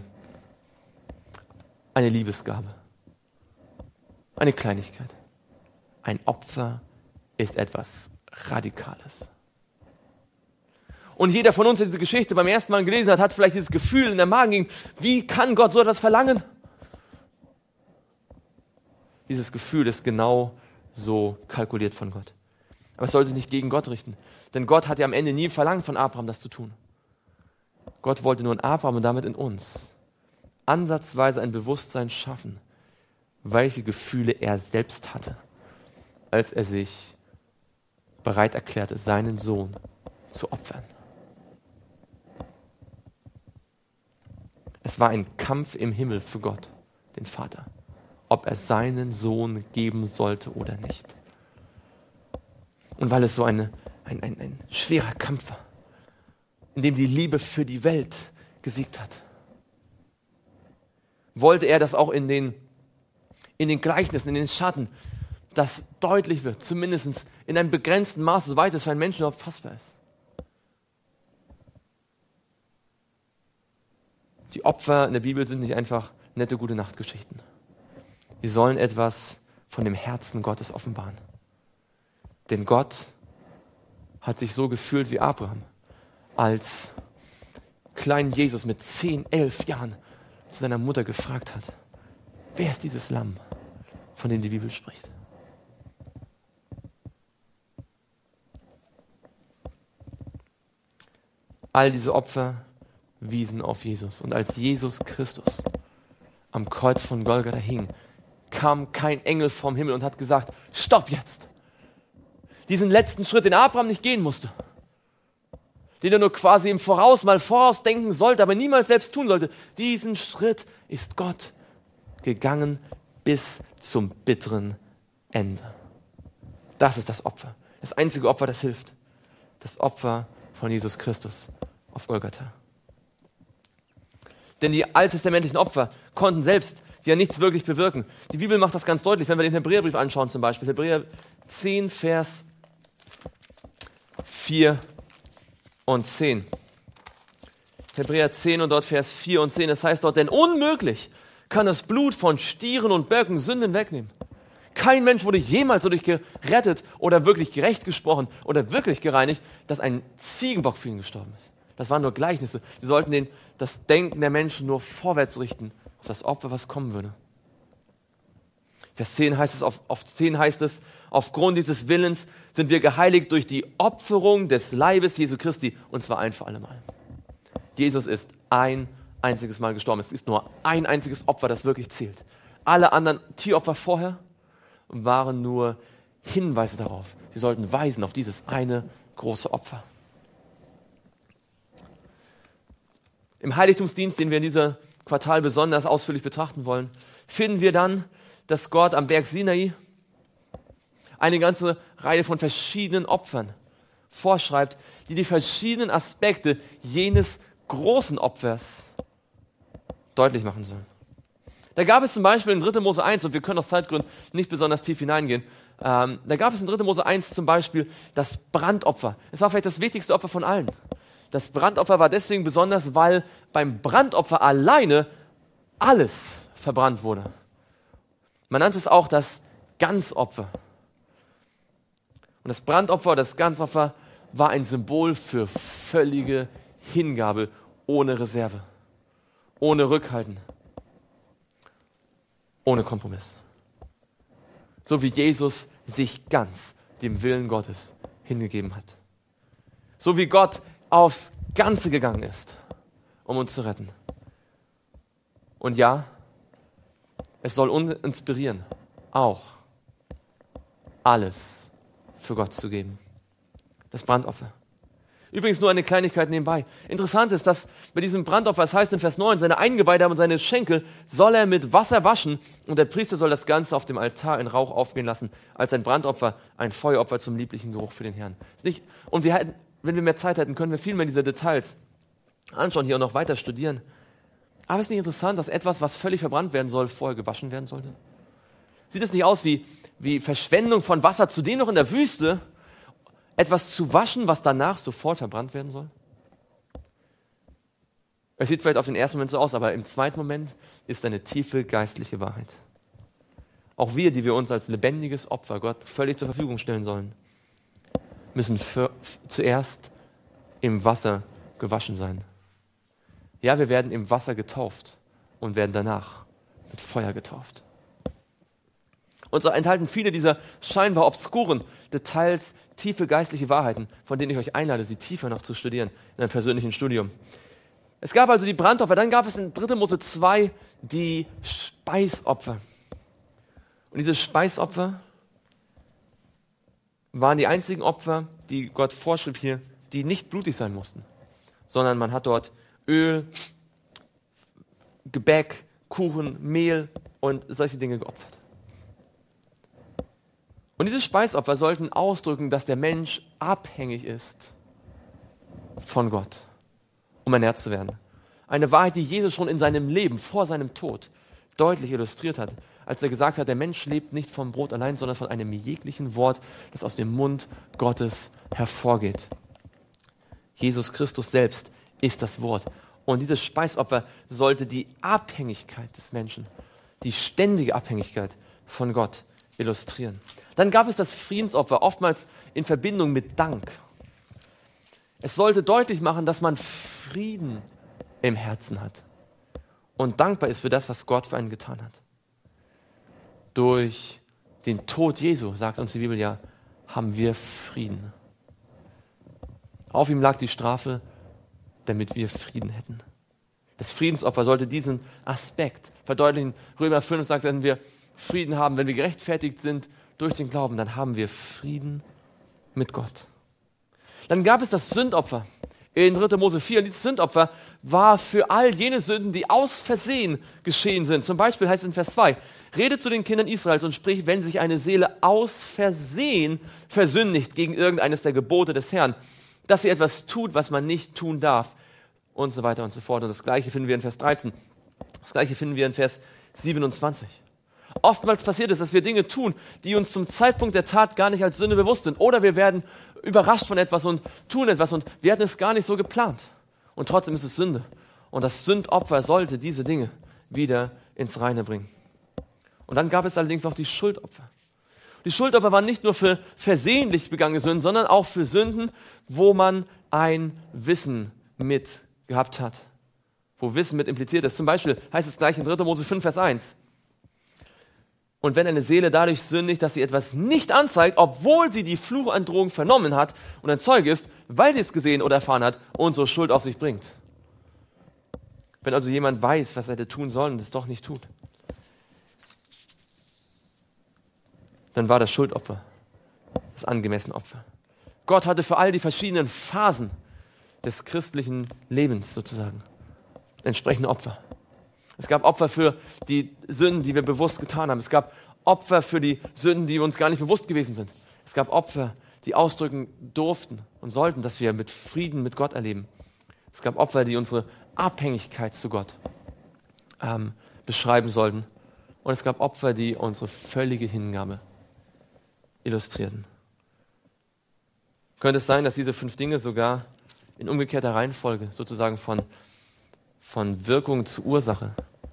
eine Liebesgabe, eine Kleinigkeit. Ein Opfer ist etwas Radikales. Und jeder von uns, der diese Geschichte beim ersten Mal gelesen hat, hat vielleicht dieses Gefühl in der Magengegend, wie kann Gott so etwas verlangen? Dieses Gefühl ist genau so kalkuliert von Gott. Aber es soll sich nicht gegen Gott richten. Denn Gott hat ja am Ende nie verlangt von Abraham, das zu tun. Gott wollte nur in Abraham und damit in uns ansatzweise ein Bewusstsein schaffen, welche Gefühle er selbst hatte, als er sich bereit erklärte, seinen Sohn zu opfern. Es war ein Kampf im Himmel für Gott, den Vater, ob er seinen Sohn geben sollte oder nicht. Und weil es so eine, ein, ein, ein schwerer Kampf war, in dem die Liebe für die Welt gesiegt hat, wollte er, dass auch in den, in den Gleichnissen, in den Schatten, das deutlich wird, zumindest in einem begrenzten Maß, soweit es für einen Menschen überhaupt fassbar ist. Die Opfer in der Bibel sind nicht einfach nette Gute-Nacht-Geschichten. Wir sollen etwas von dem Herzen Gottes offenbaren. Denn Gott hat sich so gefühlt wie Abraham, als kleinen Jesus mit zehn, elf Jahren zu seiner Mutter gefragt hat, wer ist dieses Lamm, von dem die Bibel spricht? All diese Opfer wiesen auf Jesus. Und als Jesus Christus am Kreuz von Golgatha hing, kam kein Engel vom Himmel und hat gesagt, stopp jetzt! Diesen letzten Schritt, den Abraham nicht gehen musste, den er nur quasi im Voraus mal vorausdenken sollte, aber niemals selbst tun sollte, diesen Schritt ist Gott gegangen bis zum bitteren Ende. Das ist das Opfer. Das einzige Opfer, das hilft. Das Opfer von Jesus Christus auf Golgatha. Denn die alttestamentlichen Opfer konnten selbst ja nichts wirklich bewirken. Die Bibel macht das ganz deutlich, wenn wir den Hebräerbrief anschauen zum Beispiel. Hebräer zehn, Vers vier und zehn. Hebräer zehn und dort Vers vier und zehn. Das heißt dort, denn unmöglich kann das Blut von Stieren und Böcken Sünden wegnehmen. Kein Mensch wurde jemals dadurch gerettet oder wirklich gerecht gesprochen oder wirklich gereinigt, dass ein Ziegenbock für ihn gestorben ist. Das waren nur Gleichnisse. Sie sollten den, das Denken der Menschen nur vorwärts richten, auf das Opfer, was kommen würde. Vers zehn heißt es, auf, auf zehn heißt es, aufgrund dieses Willens sind wir geheiligt durch die Opferung des Leibes Jesu Christi, und zwar ein für alle Mal. Jesus ist ein einziges Mal gestorben. Es ist nur ein einziges Opfer, das wirklich zählt. Alle anderen Tieropfer vorher waren nur Hinweise darauf. Sie sollten weisen auf dieses eine große Opfer. Im Heiligtumsdienst, den wir in diesem Quartal besonders ausführlich betrachten wollen, finden wir dann, dass Gott am Berg Sinai eine ganze Reihe von verschiedenen Opfern vorschreibt, die die verschiedenen Aspekte jenes großen Opfers deutlich machen sollen. Da gab es zum Beispiel in dritter Mose eins, und wir können aus Zeitgründen nicht besonders tief hineingehen, ähm, da gab es in dritter Mose eins zum Beispiel das Brandopfer. Es war vielleicht das wichtigste Opfer von allen. Das Brandopfer war deswegen besonders, weil beim Brandopfer alleine alles verbrannt wurde. Man nannte es auch das Ganzopfer. Und das Brandopfer, das Ganzopfer war ein Symbol für völlige Hingabe, ohne Reserve, ohne Rückhalten, ohne Kompromiss. So wie Jesus sich ganz dem Willen Gottes hingegeben hat. So wie Gott aufs Ganze gegangen ist, um uns zu retten. Und ja, es soll uns inspirieren, auch alles für Gott zu geben. Das Brandopfer. Übrigens nur eine Kleinigkeit nebenbei. Interessant ist, dass bei diesem Brandopfer, es heißt in Vers neun, seine Eingeweide und seine Schenkel soll er mit Wasser waschen und der Priester soll das Ganze auf dem Altar in Rauch aufgehen lassen, als ein Brandopfer, ein Feueropfer zum lieblichen Geruch für den Herrn. Ist nicht, und wir hätten wenn wir mehr Zeit hätten, können wir viel mehr diese Details anschauen, hier und noch weiter studieren. Aber ist nicht interessant, dass etwas, was völlig verbrannt werden soll, vorher gewaschen werden sollte? Sieht es nicht aus wie, wie Verschwendung von Wasser, zudem noch in der Wüste, etwas zu waschen, was danach sofort verbrannt werden soll? Es sieht vielleicht auf den ersten Moment so aus, aber im zweiten Moment ist eine tiefe geistliche Wahrheit. Auch wir, die wir uns als lebendiges Opfer Gott völlig zur Verfügung stellen sollen, müssen für, zuerst im Wasser gewaschen sein. Ja, wir werden im Wasser getauft und werden danach mit Feuer getauft. Und so enthalten viele dieser scheinbar obskuren Details tiefe geistliche Wahrheiten, von denen ich euch einlade, sie tiefer noch zu studieren in einem persönlichen Studium. Es gab also die Brandopfer, dann gab es in dritter Mose zwei die Speisopfer. Und diese Speisopfer waren die einzigen Opfer, die Gott vorschrieb hier, die nicht blutig sein mussten, sondern man hat dort Öl, Gebäck, Kuchen, Mehl und solche Dinge geopfert. Und diese Speisopfer sollten ausdrücken, dass der Mensch abhängig ist von Gott, um ernährt zu werden. Eine Wahrheit, die Jesus schon in seinem Leben, vor seinem Tod, deutlich illustriert hat, als er gesagt hat, der Mensch lebt nicht vom Brot allein, sondern von einem jeglichen Wort, das aus dem Mund Gottes hervorgeht. Jesus Christus selbst ist das Wort. Und dieses Speisopfer sollte die Abhängigkeit des Menschen, die ständige Abhängigkeit von Gott illustrieren. Dann gab es das Friedensopfer, oftmals in Verbindung mit Dank. Es sollte deutlich machen, dass man Frieden im Herzen hat und dankbar ist für das, was Gott für einen getan hat. Durch den Tod Jesu, sagt uns die Bibel ja, haben wir Frieden. Auf ihm lag die Strafe, damit wir Frieden hätten. Das Friedensopfer sollte diesen Aspekt verdeutlichen. Römer fünf sagt, wenn wir Frieden haben, wenn wir gerechtfertigt sind durch den Glauben, dann haben wir Frieden mit Gott. Dann gab es das Sündopfer in dritter Mose vier. Und dieses Sündopfer war für all jene Sünden, die aus Versehen geschehen sind. Zum Beispiel heißt es in Vers zwei, rede zu den Kindern Israels und sprich, wenn sich eine Seele aus Versehen versündigt gegen irgendeines der Gebote des Herrn, dass sie etwas tut, was man nicht tun darf und so weiter und so fort. Und das Gleiche finden wir in Vers dreizehn. Das Gleiche finden wir in Vers siebenundzwanzig. Oftmals passiert es, dass wir Dinge tun, die uns zum Zeitpunkt der Tat gar nicht als Sünde bewusst sind. Oder wir werden überrascht von etwas und tun etwas und wir hatten es gar nicht so geplant. Und trotzdem ist es Sünde. Und das Sündopfer sollte diese Dinge wieder ins Reine bringen. Und dann gab es allerdings noch die Schuldopfer. Die Schuldopfer waren nicht nur für versehentlich begangene Sünden, sondern auch für Sünden, wo man ein Wissen mit gehabt hat. Wo Wissen mit impliziert ist. Zum Beispiel heißt es gleich in dritter Mose fünf, Vers eins. Und wenn eine Seele dadurch sündigt, dass sie etwas nicht anzeigt, obwohl sie die Fluchandrohung vernommen hat und ein Zeuge ist, weil sie es gesehen oder erfahren hat und so Schuld auf sich bringt. Wenn also jemand weiß, was er hätte tun sollen und es doch nicht tut, dann war das Schuldopfer das angemessene Opfer. Gott hatte für all die verschiedenen Phasen des christlichen Lebens sozusagen entsprechende Opfer. Es gab Opfer für die Sünden, die wir bewusst getan haben. Es gab Opfer für die Sünden, die uns gar nicht bewusst gewesen sind. Es gab Opfer, die ausdrücken durften und sollten, dass wir mit Frieden mit Gott erleben. Es gab Opfer, die unsere Abhängigkeit zu Gott ähm, beschreiben sollten. Und es gab Opfer, die unsere völlige Hingabe illustrierten. Könnte es sein, dass diese fünf Dinge sogar in umgekehrter Reihenfolge sozusagen von von Wirkung zu Ursache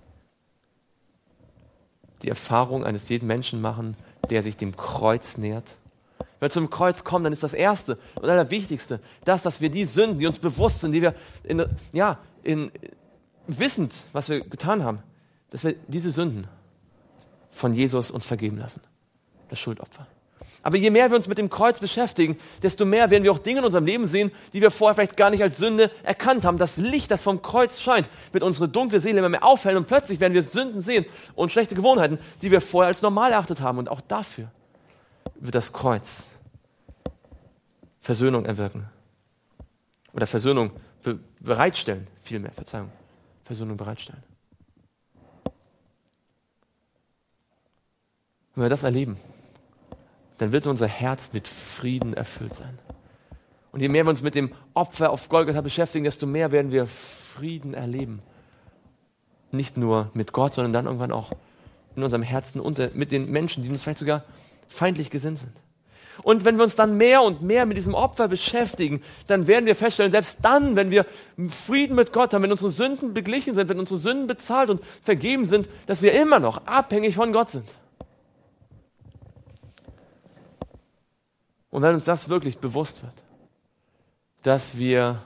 die Erfahrung eines jeden Menschen machen, der sich dem Kreuz nähert? Wenn wir zum Kreuz kommen, dann ist das Erste und Allerwichtigste das, dass wir die Sünden, die uns bewusst sind, die wir in, ja, in, wissend, was wir getan haben, dass wir diese Sünden von Jesus uns vergeben lassen. Das Schuldopfer. Aber je mehr wir uns mit dem Kreuz beschäftigen, desto mehr werden wir auch Dinge in unserem Leben sehen, die wir vorher vielleicht gar nicht als Sünde erkannt haben. Das Licht, das vom Kreuz scheint, wird unsere dunkle Seele immer mehr aufhellen und plötzlich werden wir Sünden sehen und schlechte Gewohnheiten, die wir vorher als normal erachtet haben. Und auch dafür wird das Kreuz Versöhnung erwirken. Oder Versöhnung be- bereitstellen, vielmehr, Verzeihung, Versöhnung bereitstellen. Wenn wir das erleben, dann wird unser Herz mit Frieden erfüllt sein. Und je mehr wir uns mit dem Opfer auf Golgatha beschäftigen, desto mehr werden wir Frieden erleben. Nicht nur mit Gott, sondern dann irgendwann auch in unserem Herzen und mit den Menschen, die uns vielleicht sogar feindlich gesinnt sind. Und wenn wir uns dann mehr und mehr mit diesem Opfer beschäftigen, dann werden wir feststellen, selbst dann, wenn wir Frieden mit Gott haben, wenn unsere Sünden beglichen sind, wenn unsere Sünden bezahlt und vergeben sind, dass wir immer noch abhängig von Gott sind. Und wenn uns das wirklich bewusst wird, dass wir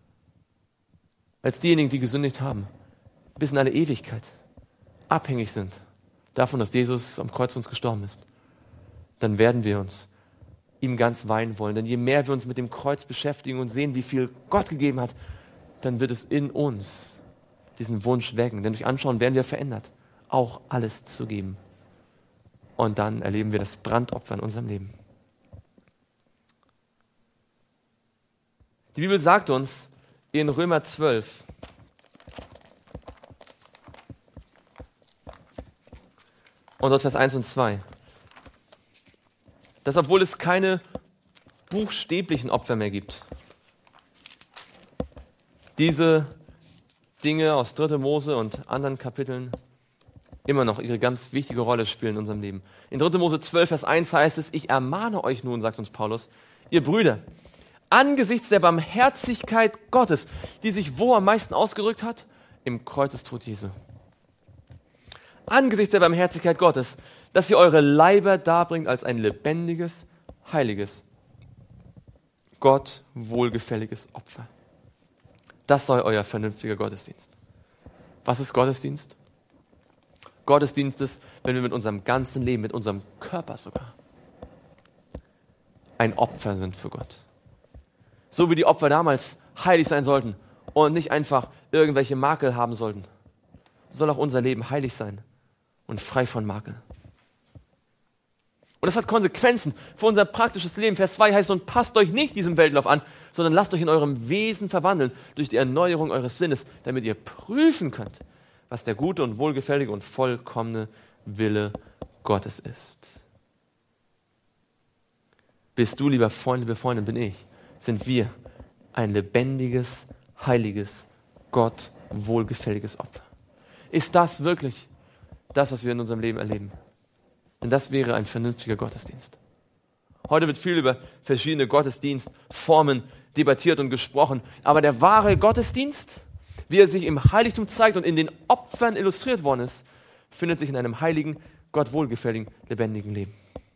als diejenigen, die gesündigt haben, bis in alle Ewigkeit abhängig sind davon, dass Jesus am Kreuz für uns gestorben ist, dann werden wir uns ihm ganz weihen wollen. Denn je mehr wir uns mit dem Kreuz beschäftigen und sehen, wie viel Gott gegeben hat, dann wird es in uns diesen Wunsch wecken. Denn durch Anschauen werden wir verändert, auch alles zu geben. Und dann erleben wir das Brandopfer in unserem Leben. Die Bibel sagt uns in Römer zwölf, und dort Vers eins und zwei, dass obwohl es keine buchstäblichen Opfer mehr gibt, diese Dinge aus dritter Mose und anderen Kapiteln immer noch ihre ganz wichtige Rolle spielen in unserem Leben. In dritter Mose zwölf, Vers eins heißt es, ich ermahne euch nun, sagt uns Paulus, ihr Brüder, angesichts der Barmherzigkeit Gottes, die sich wo am meisten ausgedrückt hat? Im Kreuzestod Jesu. Angesichts der Barmherzigkeit Gottes, dass ihr eure Leiber darbringt als ein lebendiges, heiliges, Gott wohlgefälliges Opfer. Das sei euer vernünftiger Gottesdienst. Was ist Gottesdienst? Gottesdienst ist, wenn wir mit unserem ganzen Leben, mit unserem Körper sogar, ein Opfer sind für Gott. So wie die Opfer damals heilig sein sollten und nicht einfach irgendwelche Makel haben sollten, soll auch unser Leben heilig sein und frei von Makel. Und das hat Konsequenzen für unser praktisches Leben. Vers zwei heißt, und passt euch nicht diesem Weltlauf an, sondern lasst euch in eurem Wesen verwandeln durch die Erneuerung eures Sinnes, damit ihr prüfen könnt, was der gute und wohlgefällige und vollkommene Wille Gottes ist. Bist du, lieber Freund, liebe Freundin, bin ich, sind wir ein lebendiges, heiliges, Gott wohlgefälliges Opfer. Ist das wirklich das, was wir in unserem Leben erleben? Denn das wäre ein vernünftiger Gottesdienst. Heute wird viel über verschiedene Gottesdienstformen debattiert und gesprochen. Aber der wahre Gottesdienst, wie er sich im Heiligtum zeigt und in den Opfern illustriert worden ist, findet sich in einem heiligen, Gott wohlgefälligen, lebendigen Leben.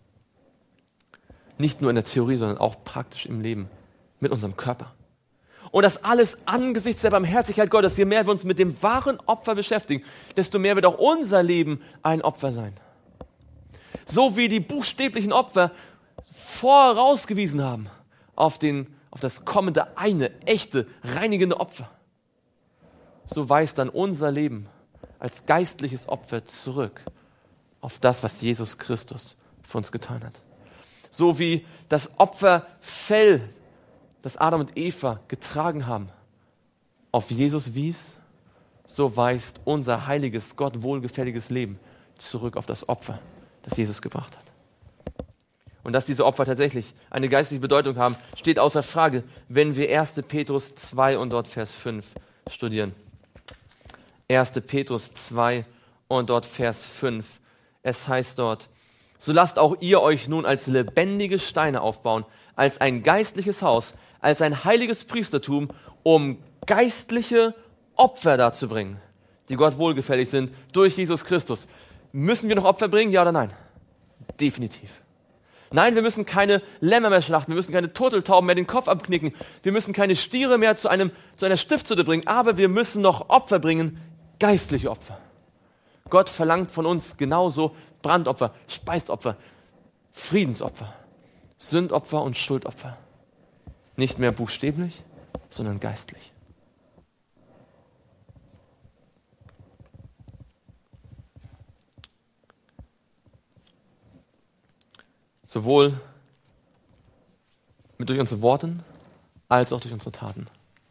Nicht nur in der Theorie, sondern auch praktisch im Leben mit unserem Körper. Und das alles angesichts der Barmherzigkeit Gottes. Je mehr wir uns mit dem wahren Opfer beschäftigen, desto mehr wird auch unser Leben ein Opfer sein. So wie die buchstäblichen Opfer vorausgewiesen haben auf, den, auf das kommende eine, echte, reinigende Opfer, so weist dann unser Leben als geistliches Opfer zurück auf das, was Jesus Christus für uns getan hat. So wie das Opferfell, das Adam und Eva getragen haben, auf Jesus wies, so weist unser heiliges, Gott wohlgefälliges Leben zurück auf das Opfer, das Jesus gebracht hat. Und dass diese Opfer tatsächlich eine geistliche Bedeutung haben, steht außer Frage, wenn wir erster Petrus zwei und dort Vers fünf studieren. erster Petrus zwei und dort Vers fünf. Es heißt dort, so lasst auch ihr euch nun als lebendige Steine aufbauen, als ein geistliches Haus, als ein heiliges Priestertum, um geistliche Opfer darzubringen, die Gott wohlgefällig sind durch Jesus Christus. Müssen wir noch Opfer bringen, ja oder nein? Definitiv. Nein, wir müssen keine Lämmer mehr schlachten, wir müssen keine Turteltauben mehr den Kopf abknicken, wir müssen keine Stiere mehr zu, einem, zu einer Stiftshütte bringen, aber wir müssen noch Opfer bringen, geistliche Opfer. Gott verlangt von uns genauso Brandopfer, Speisopfer, Friedensopfer, Sündopfer und Schuldopfer. Nicht mehr buchstäblich, sondern geistlich. Sowohl mit durch unsere Worte als auch durch unsere Taten.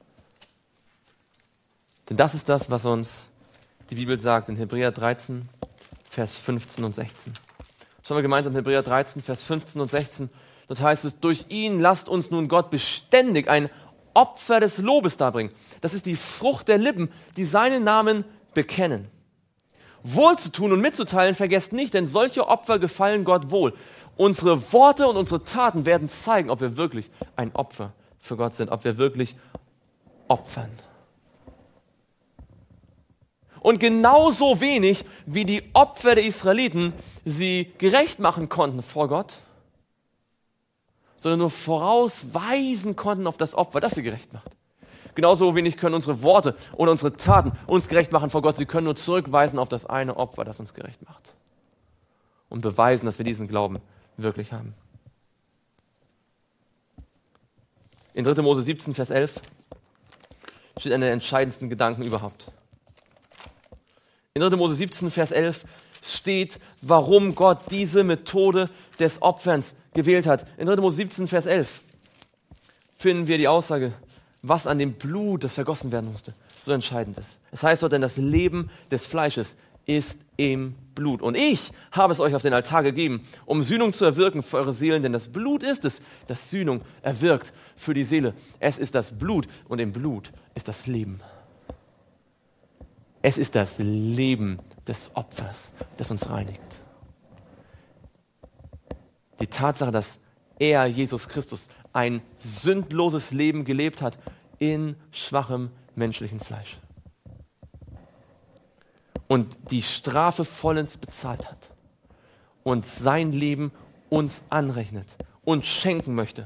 Denn das ist das, was uns die Bibel sagt in Hebräer dreizehn, Vers fünfzehn und sechzehn. Schauen wir gemeinsam Hebräer dreizehn, Vers fünfzehn und sechzehn. Dort heißt es, durch ihn lasst uns nun Gott beständig ein Opfer des Lobes darbringen. Das ist die Frucht der Lippen, die seinen Namen bekennen. Wohl zu tun und mitzuteilen vergesst nicht, denn solche Opfer gefallen Gott wohl. Unsere Worte und unsere Taten werden zeigen, ob wir wirklich ein Opfer für Gott sind, ob wir wirklich opfern. Und genauso wenig wie die Opfer der Israeliten sie gerecht machen konnten vor Gott, sondern nur vorausweisen konnten auf das Opfer, das sie gerecht macht. Genauso wenig können unsere Worte oder unsere Taten uns gerecht machen vor Gott. Sie können nur zurückweisen auf das eine Opfer, das uns gerecht macht. Und beweisen, dass wir diesen Glauben wirklich haben. In dritter Mose siebzehn, Vers elf steht einer der entscheidendsten Gedanken überhaupt. In dritter Mose siebzehn, Vers elf steht, warum Gott diese Methode des Opferns gewählt hat. In dritter Mose siebzehn, Vers elf finden wir die Aussage, was an dem Blut, das vergossen werden musste, so entscheidend ist. Es heißt dort, denn das Leben des Fleisches ist im Blut. Und ich habe es euch auf den Altar gegeben, um Sühnung zu erwirken für eure Seelen, denn das Blut ist es, das Sühnung erwirkt für die Seele. Es ist das Blut und im Blut ist das Leben. Es ist das Leben des Opfers, das uns reinigt. Die Tatsache, dass er, Jesus Christus, ein sündloses Leben gelebt hat in schwachem menschlichen Fleisch. Und die Strafe vollends bezahlt hat. Und sein Leben uns anrechnet und schenken möchte,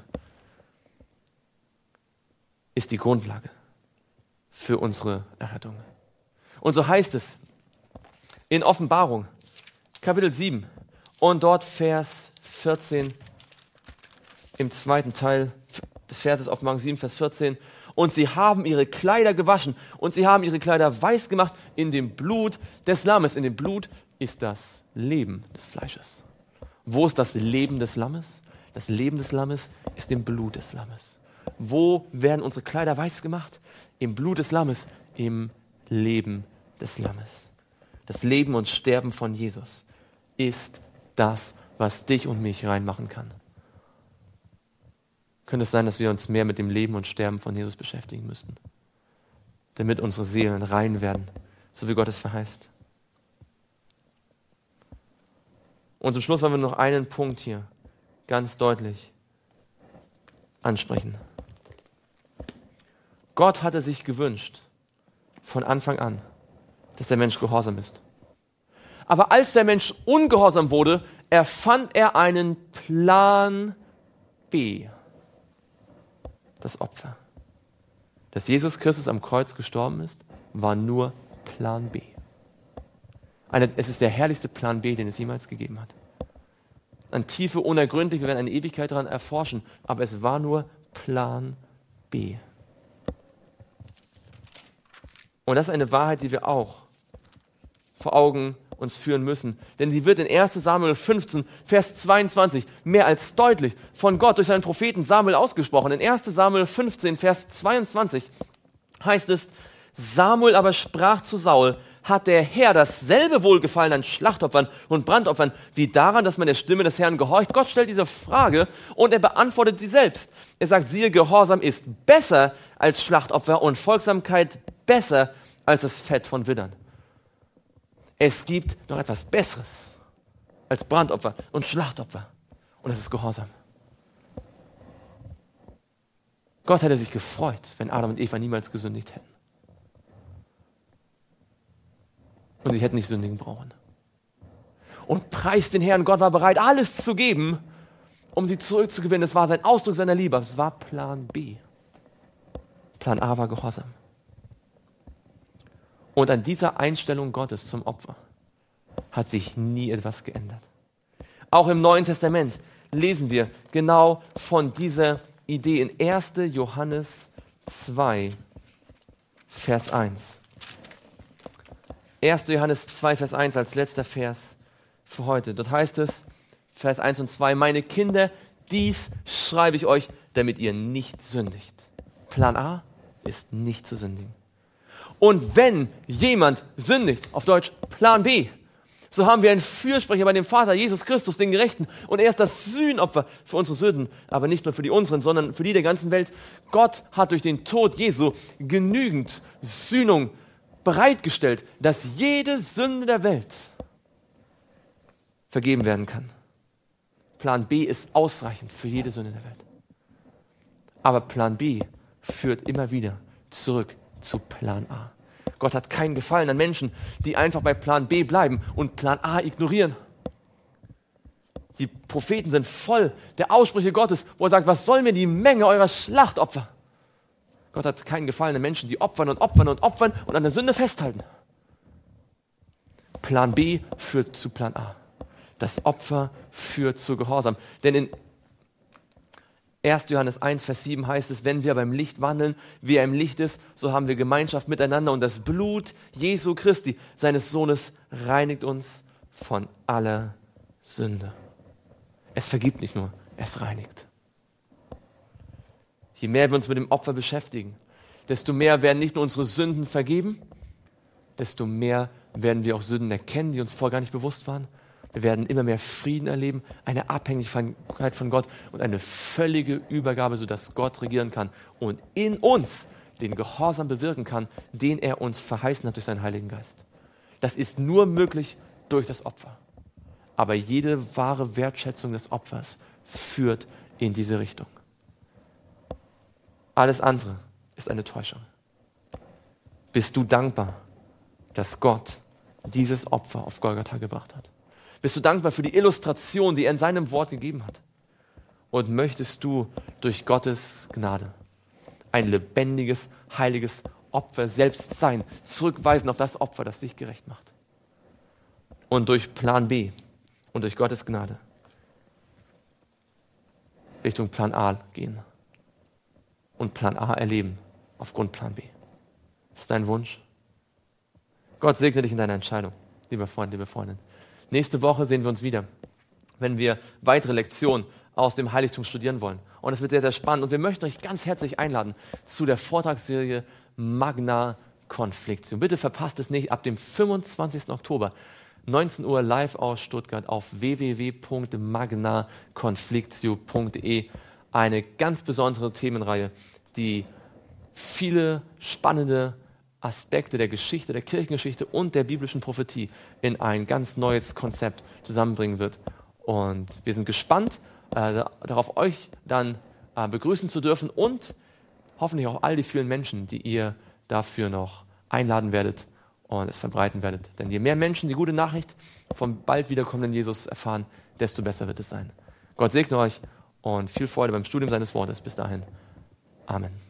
ist die Grundlage für unsere Errettung. Und so heißt es in Offenbarung, Kapitel sieben und dort Vers vierzehn, im zweiten Teil des Verses Offenbarung sieben, Vers vierzehn. Und sie haben ihre Kleider gewaschen und sie haben ihre Kleider weiß gemacht in dem Blut des Lammes. In dem Blut ist das Leben des Fleisches. Wo ist das Leben des Lammes? Das Leben des Lammes ist im Blut des Lammes. Wo werden unsere Kleider weiß gemacht? Im Blut des Lammes, im Leben des Lammes. Das Leben und Sterben von Jesus ist das, was dich und mich reinmachen kann. Könnte es sein, dass wir uns mehr mit dem Leben und Sterben von Jesus beschäftigen müssten, damit unsere Seelen rein werden, so wie Gott es verheißt. Und zum Schluss wollen wir noch einen Punkt hier ganz deutlich ansprechen. Gott hatte sich gewünscht, von Anfang an, dass der Mensch gehorsam ist. Aber als der Mensch ungehorsam wurde, erfand er einen Plan B. Das Opfer. Dass Jesus Christus am Kreuz gestorben ist, war nur Plan B. Eine, es ist der herrlichste Plan B, den es jemals gegeben hat. An Tiefe unergründlich, wir werden eine Ewigkeit daran erforschen, aber es war nur Plan B. Und das ist eine Wahrheit, die wir auch vor Augen uns führen müssen. Denn sie wird in erster Samuel fünfzehn, Vers zweiundzwanzig mehr als deutlich von Gott durch seinen Propheten Samuel ausgesprochen. In erster Samuel fünfzehn, Vers zweiundzwanzig heißt es, Samuel aber sprach zu Saul, hat der Herr dasselbe Wohlgefallen an Schlachtopfern und Brandopfern, wie daran, dass man der Stimme des Herrn gehorcht? Gott stellt diese Frage und er beantwortet sie selbst. Er sagt, siehe, Gehorsam ist besser als Schlachtopfer und Folgsamkeit besser als das Fett von Widdern. Es gibt noch etwas Besseres als Brandopfer und Schlachtopfer. Und das ist Gehorsam. Gott hätte sich gefreut, wenn Adam und Eva niemals gesündigt hätten. Und sie hätten nicht sündigen brauchen. Und preist den Herrn, Gott war bereit, alles zu geben, um sie zurückzugewinnen. Das war sein Ausdruck seiner Liebe. Das war Plan B. Plan A war Gehorsam. Und an dieser Einstellung Gottes zum Opfer hat sich nie etwas geändert. Auch im Neuen Testament lesen wir genau von dieser Idee in erster Johannes zwei, Vers eins. erster Johannes zwei, Vers eins als letzter Vers für heute. Dort heißt es, Vers eins und zwei, meine Kinder, dies schreibe ich euch, damit ihr nicht sündigt. Plan A ist nicht zu sündigen. Und wenn jemand sündigt, auf Deutsch Plan B, So haben wir einen Fürsprecher bei dem Vater, Jesus Christus, den Gerechten. Und er ist das Sühnopfer für unsere Sünden, aber nicht nur für die unseren, sondern für die der ganzen Welt. Gott hat durch den Tod Jesu genügend Sühnung bereitgestellt, dass jede Sünde der Welt vergeben werden kann. Plan B ist ausreichend für jede Sünde der Welt. Aber Plan B führt immer wieder zurück zu Plan A. Gott hat keinen Gefallen an Menschen, die einfach bei Plan B bleiben und Plan A ignorieren. Die Propheten sind voll der Aussprüche Gottes, wo er sagt, was soll mir die Menge eurer Schlachtopfer? Gott hat keinen Gefallen an Menschen, die opfern und opfern und opfern und an der Sünde festhalten. Plan B führt zu Plan A. Das Opfer führt zu Gehorsam. Denn in erster Johannes eins, Vers sieben heißt es, wenn wir beim Licht wandeln, wie er im Licht ist, so haben wir Gemeinschaft miteinander und das Blut Jesu Christi, seines Sohnes, reinigt uns von aller Sünde. Es vergibt nicht nur, es reinigt. Je mehr wir uns mit dem Opfer beschäftigen, desto mehr werden nicht nur unsere Sünden vergeben, desto mehr werden wir auch Sünden erkennen, die uns vorher gar nicht bewusst waren. Wir werden immer mehr Frieden erleben, eine Abhängigkeit von Gott und eine völlige Übergabe, sodass Gott regieren kann und in uns den Gehorsam bewirken kann, den er uns verheißen hat durch seinen Heiligen Geist. Das ist nur möglich durch das Opfer. Aber jede wahre Wertschätzung des Opfers führt in diese Richtung. Alles andere ist eine Täuschung. Bist du dankbar, dass Gott dieses Opfer auf Golgatha gebracht hat? Bist du dankbar für die Illustration, die er in seinem Wort gegeben hat? Und möchtest du durch Gottes Gnade ein lebendiges, heiliges Opfer selbst sein, zurückweisen auf das Opfer, das dich gerecht macht? Und durch Plan B und durch Gottes Gnade Richtung Plan A gehen und Plan A erleben aufgrund Plan B. Das ist dein Wunsch? Gott segne dich in deiner Entscheidung, lieber Freund, liebe Freundin. Nächste Woche sehen wir uns wieder, wenn wir weitere Lektionen aus dem Heiligtum studieren wollen. Und es wird sehr, sehr spannend. Und wir möchten euch ganz herzlich einladen zu der Vortragsserie Magna Conflictio. Bitte verpasst es nicht, ab dem fünfundzwanzigsten Oktober, neunzehn Uhr live aus Stuttgart auf w w w punkt magna conflictio punkt d e. Eine ganz besondere Themenreihe, die viele spannende Aspekte der Geschichte, der Kirchengeschichte und der biblischen Prophetie in ein ganz neues Konzept zusammenbringen wird. Und wir sind gespannt, äh, darauf euch dann äh, begrüßen zu dürfen und hoffentlich auch all die vielen Menschen, die ihr dafür noch einladen werdet und es verbreiten werdet. Denn je mehr Menschen die gute Nachricht vom bald wiederkommenden Jesus erfahren, desto besser wird es sein. Gott segne euch und viel Freude beim Studium seines Wortes. Bis dahin. Amen.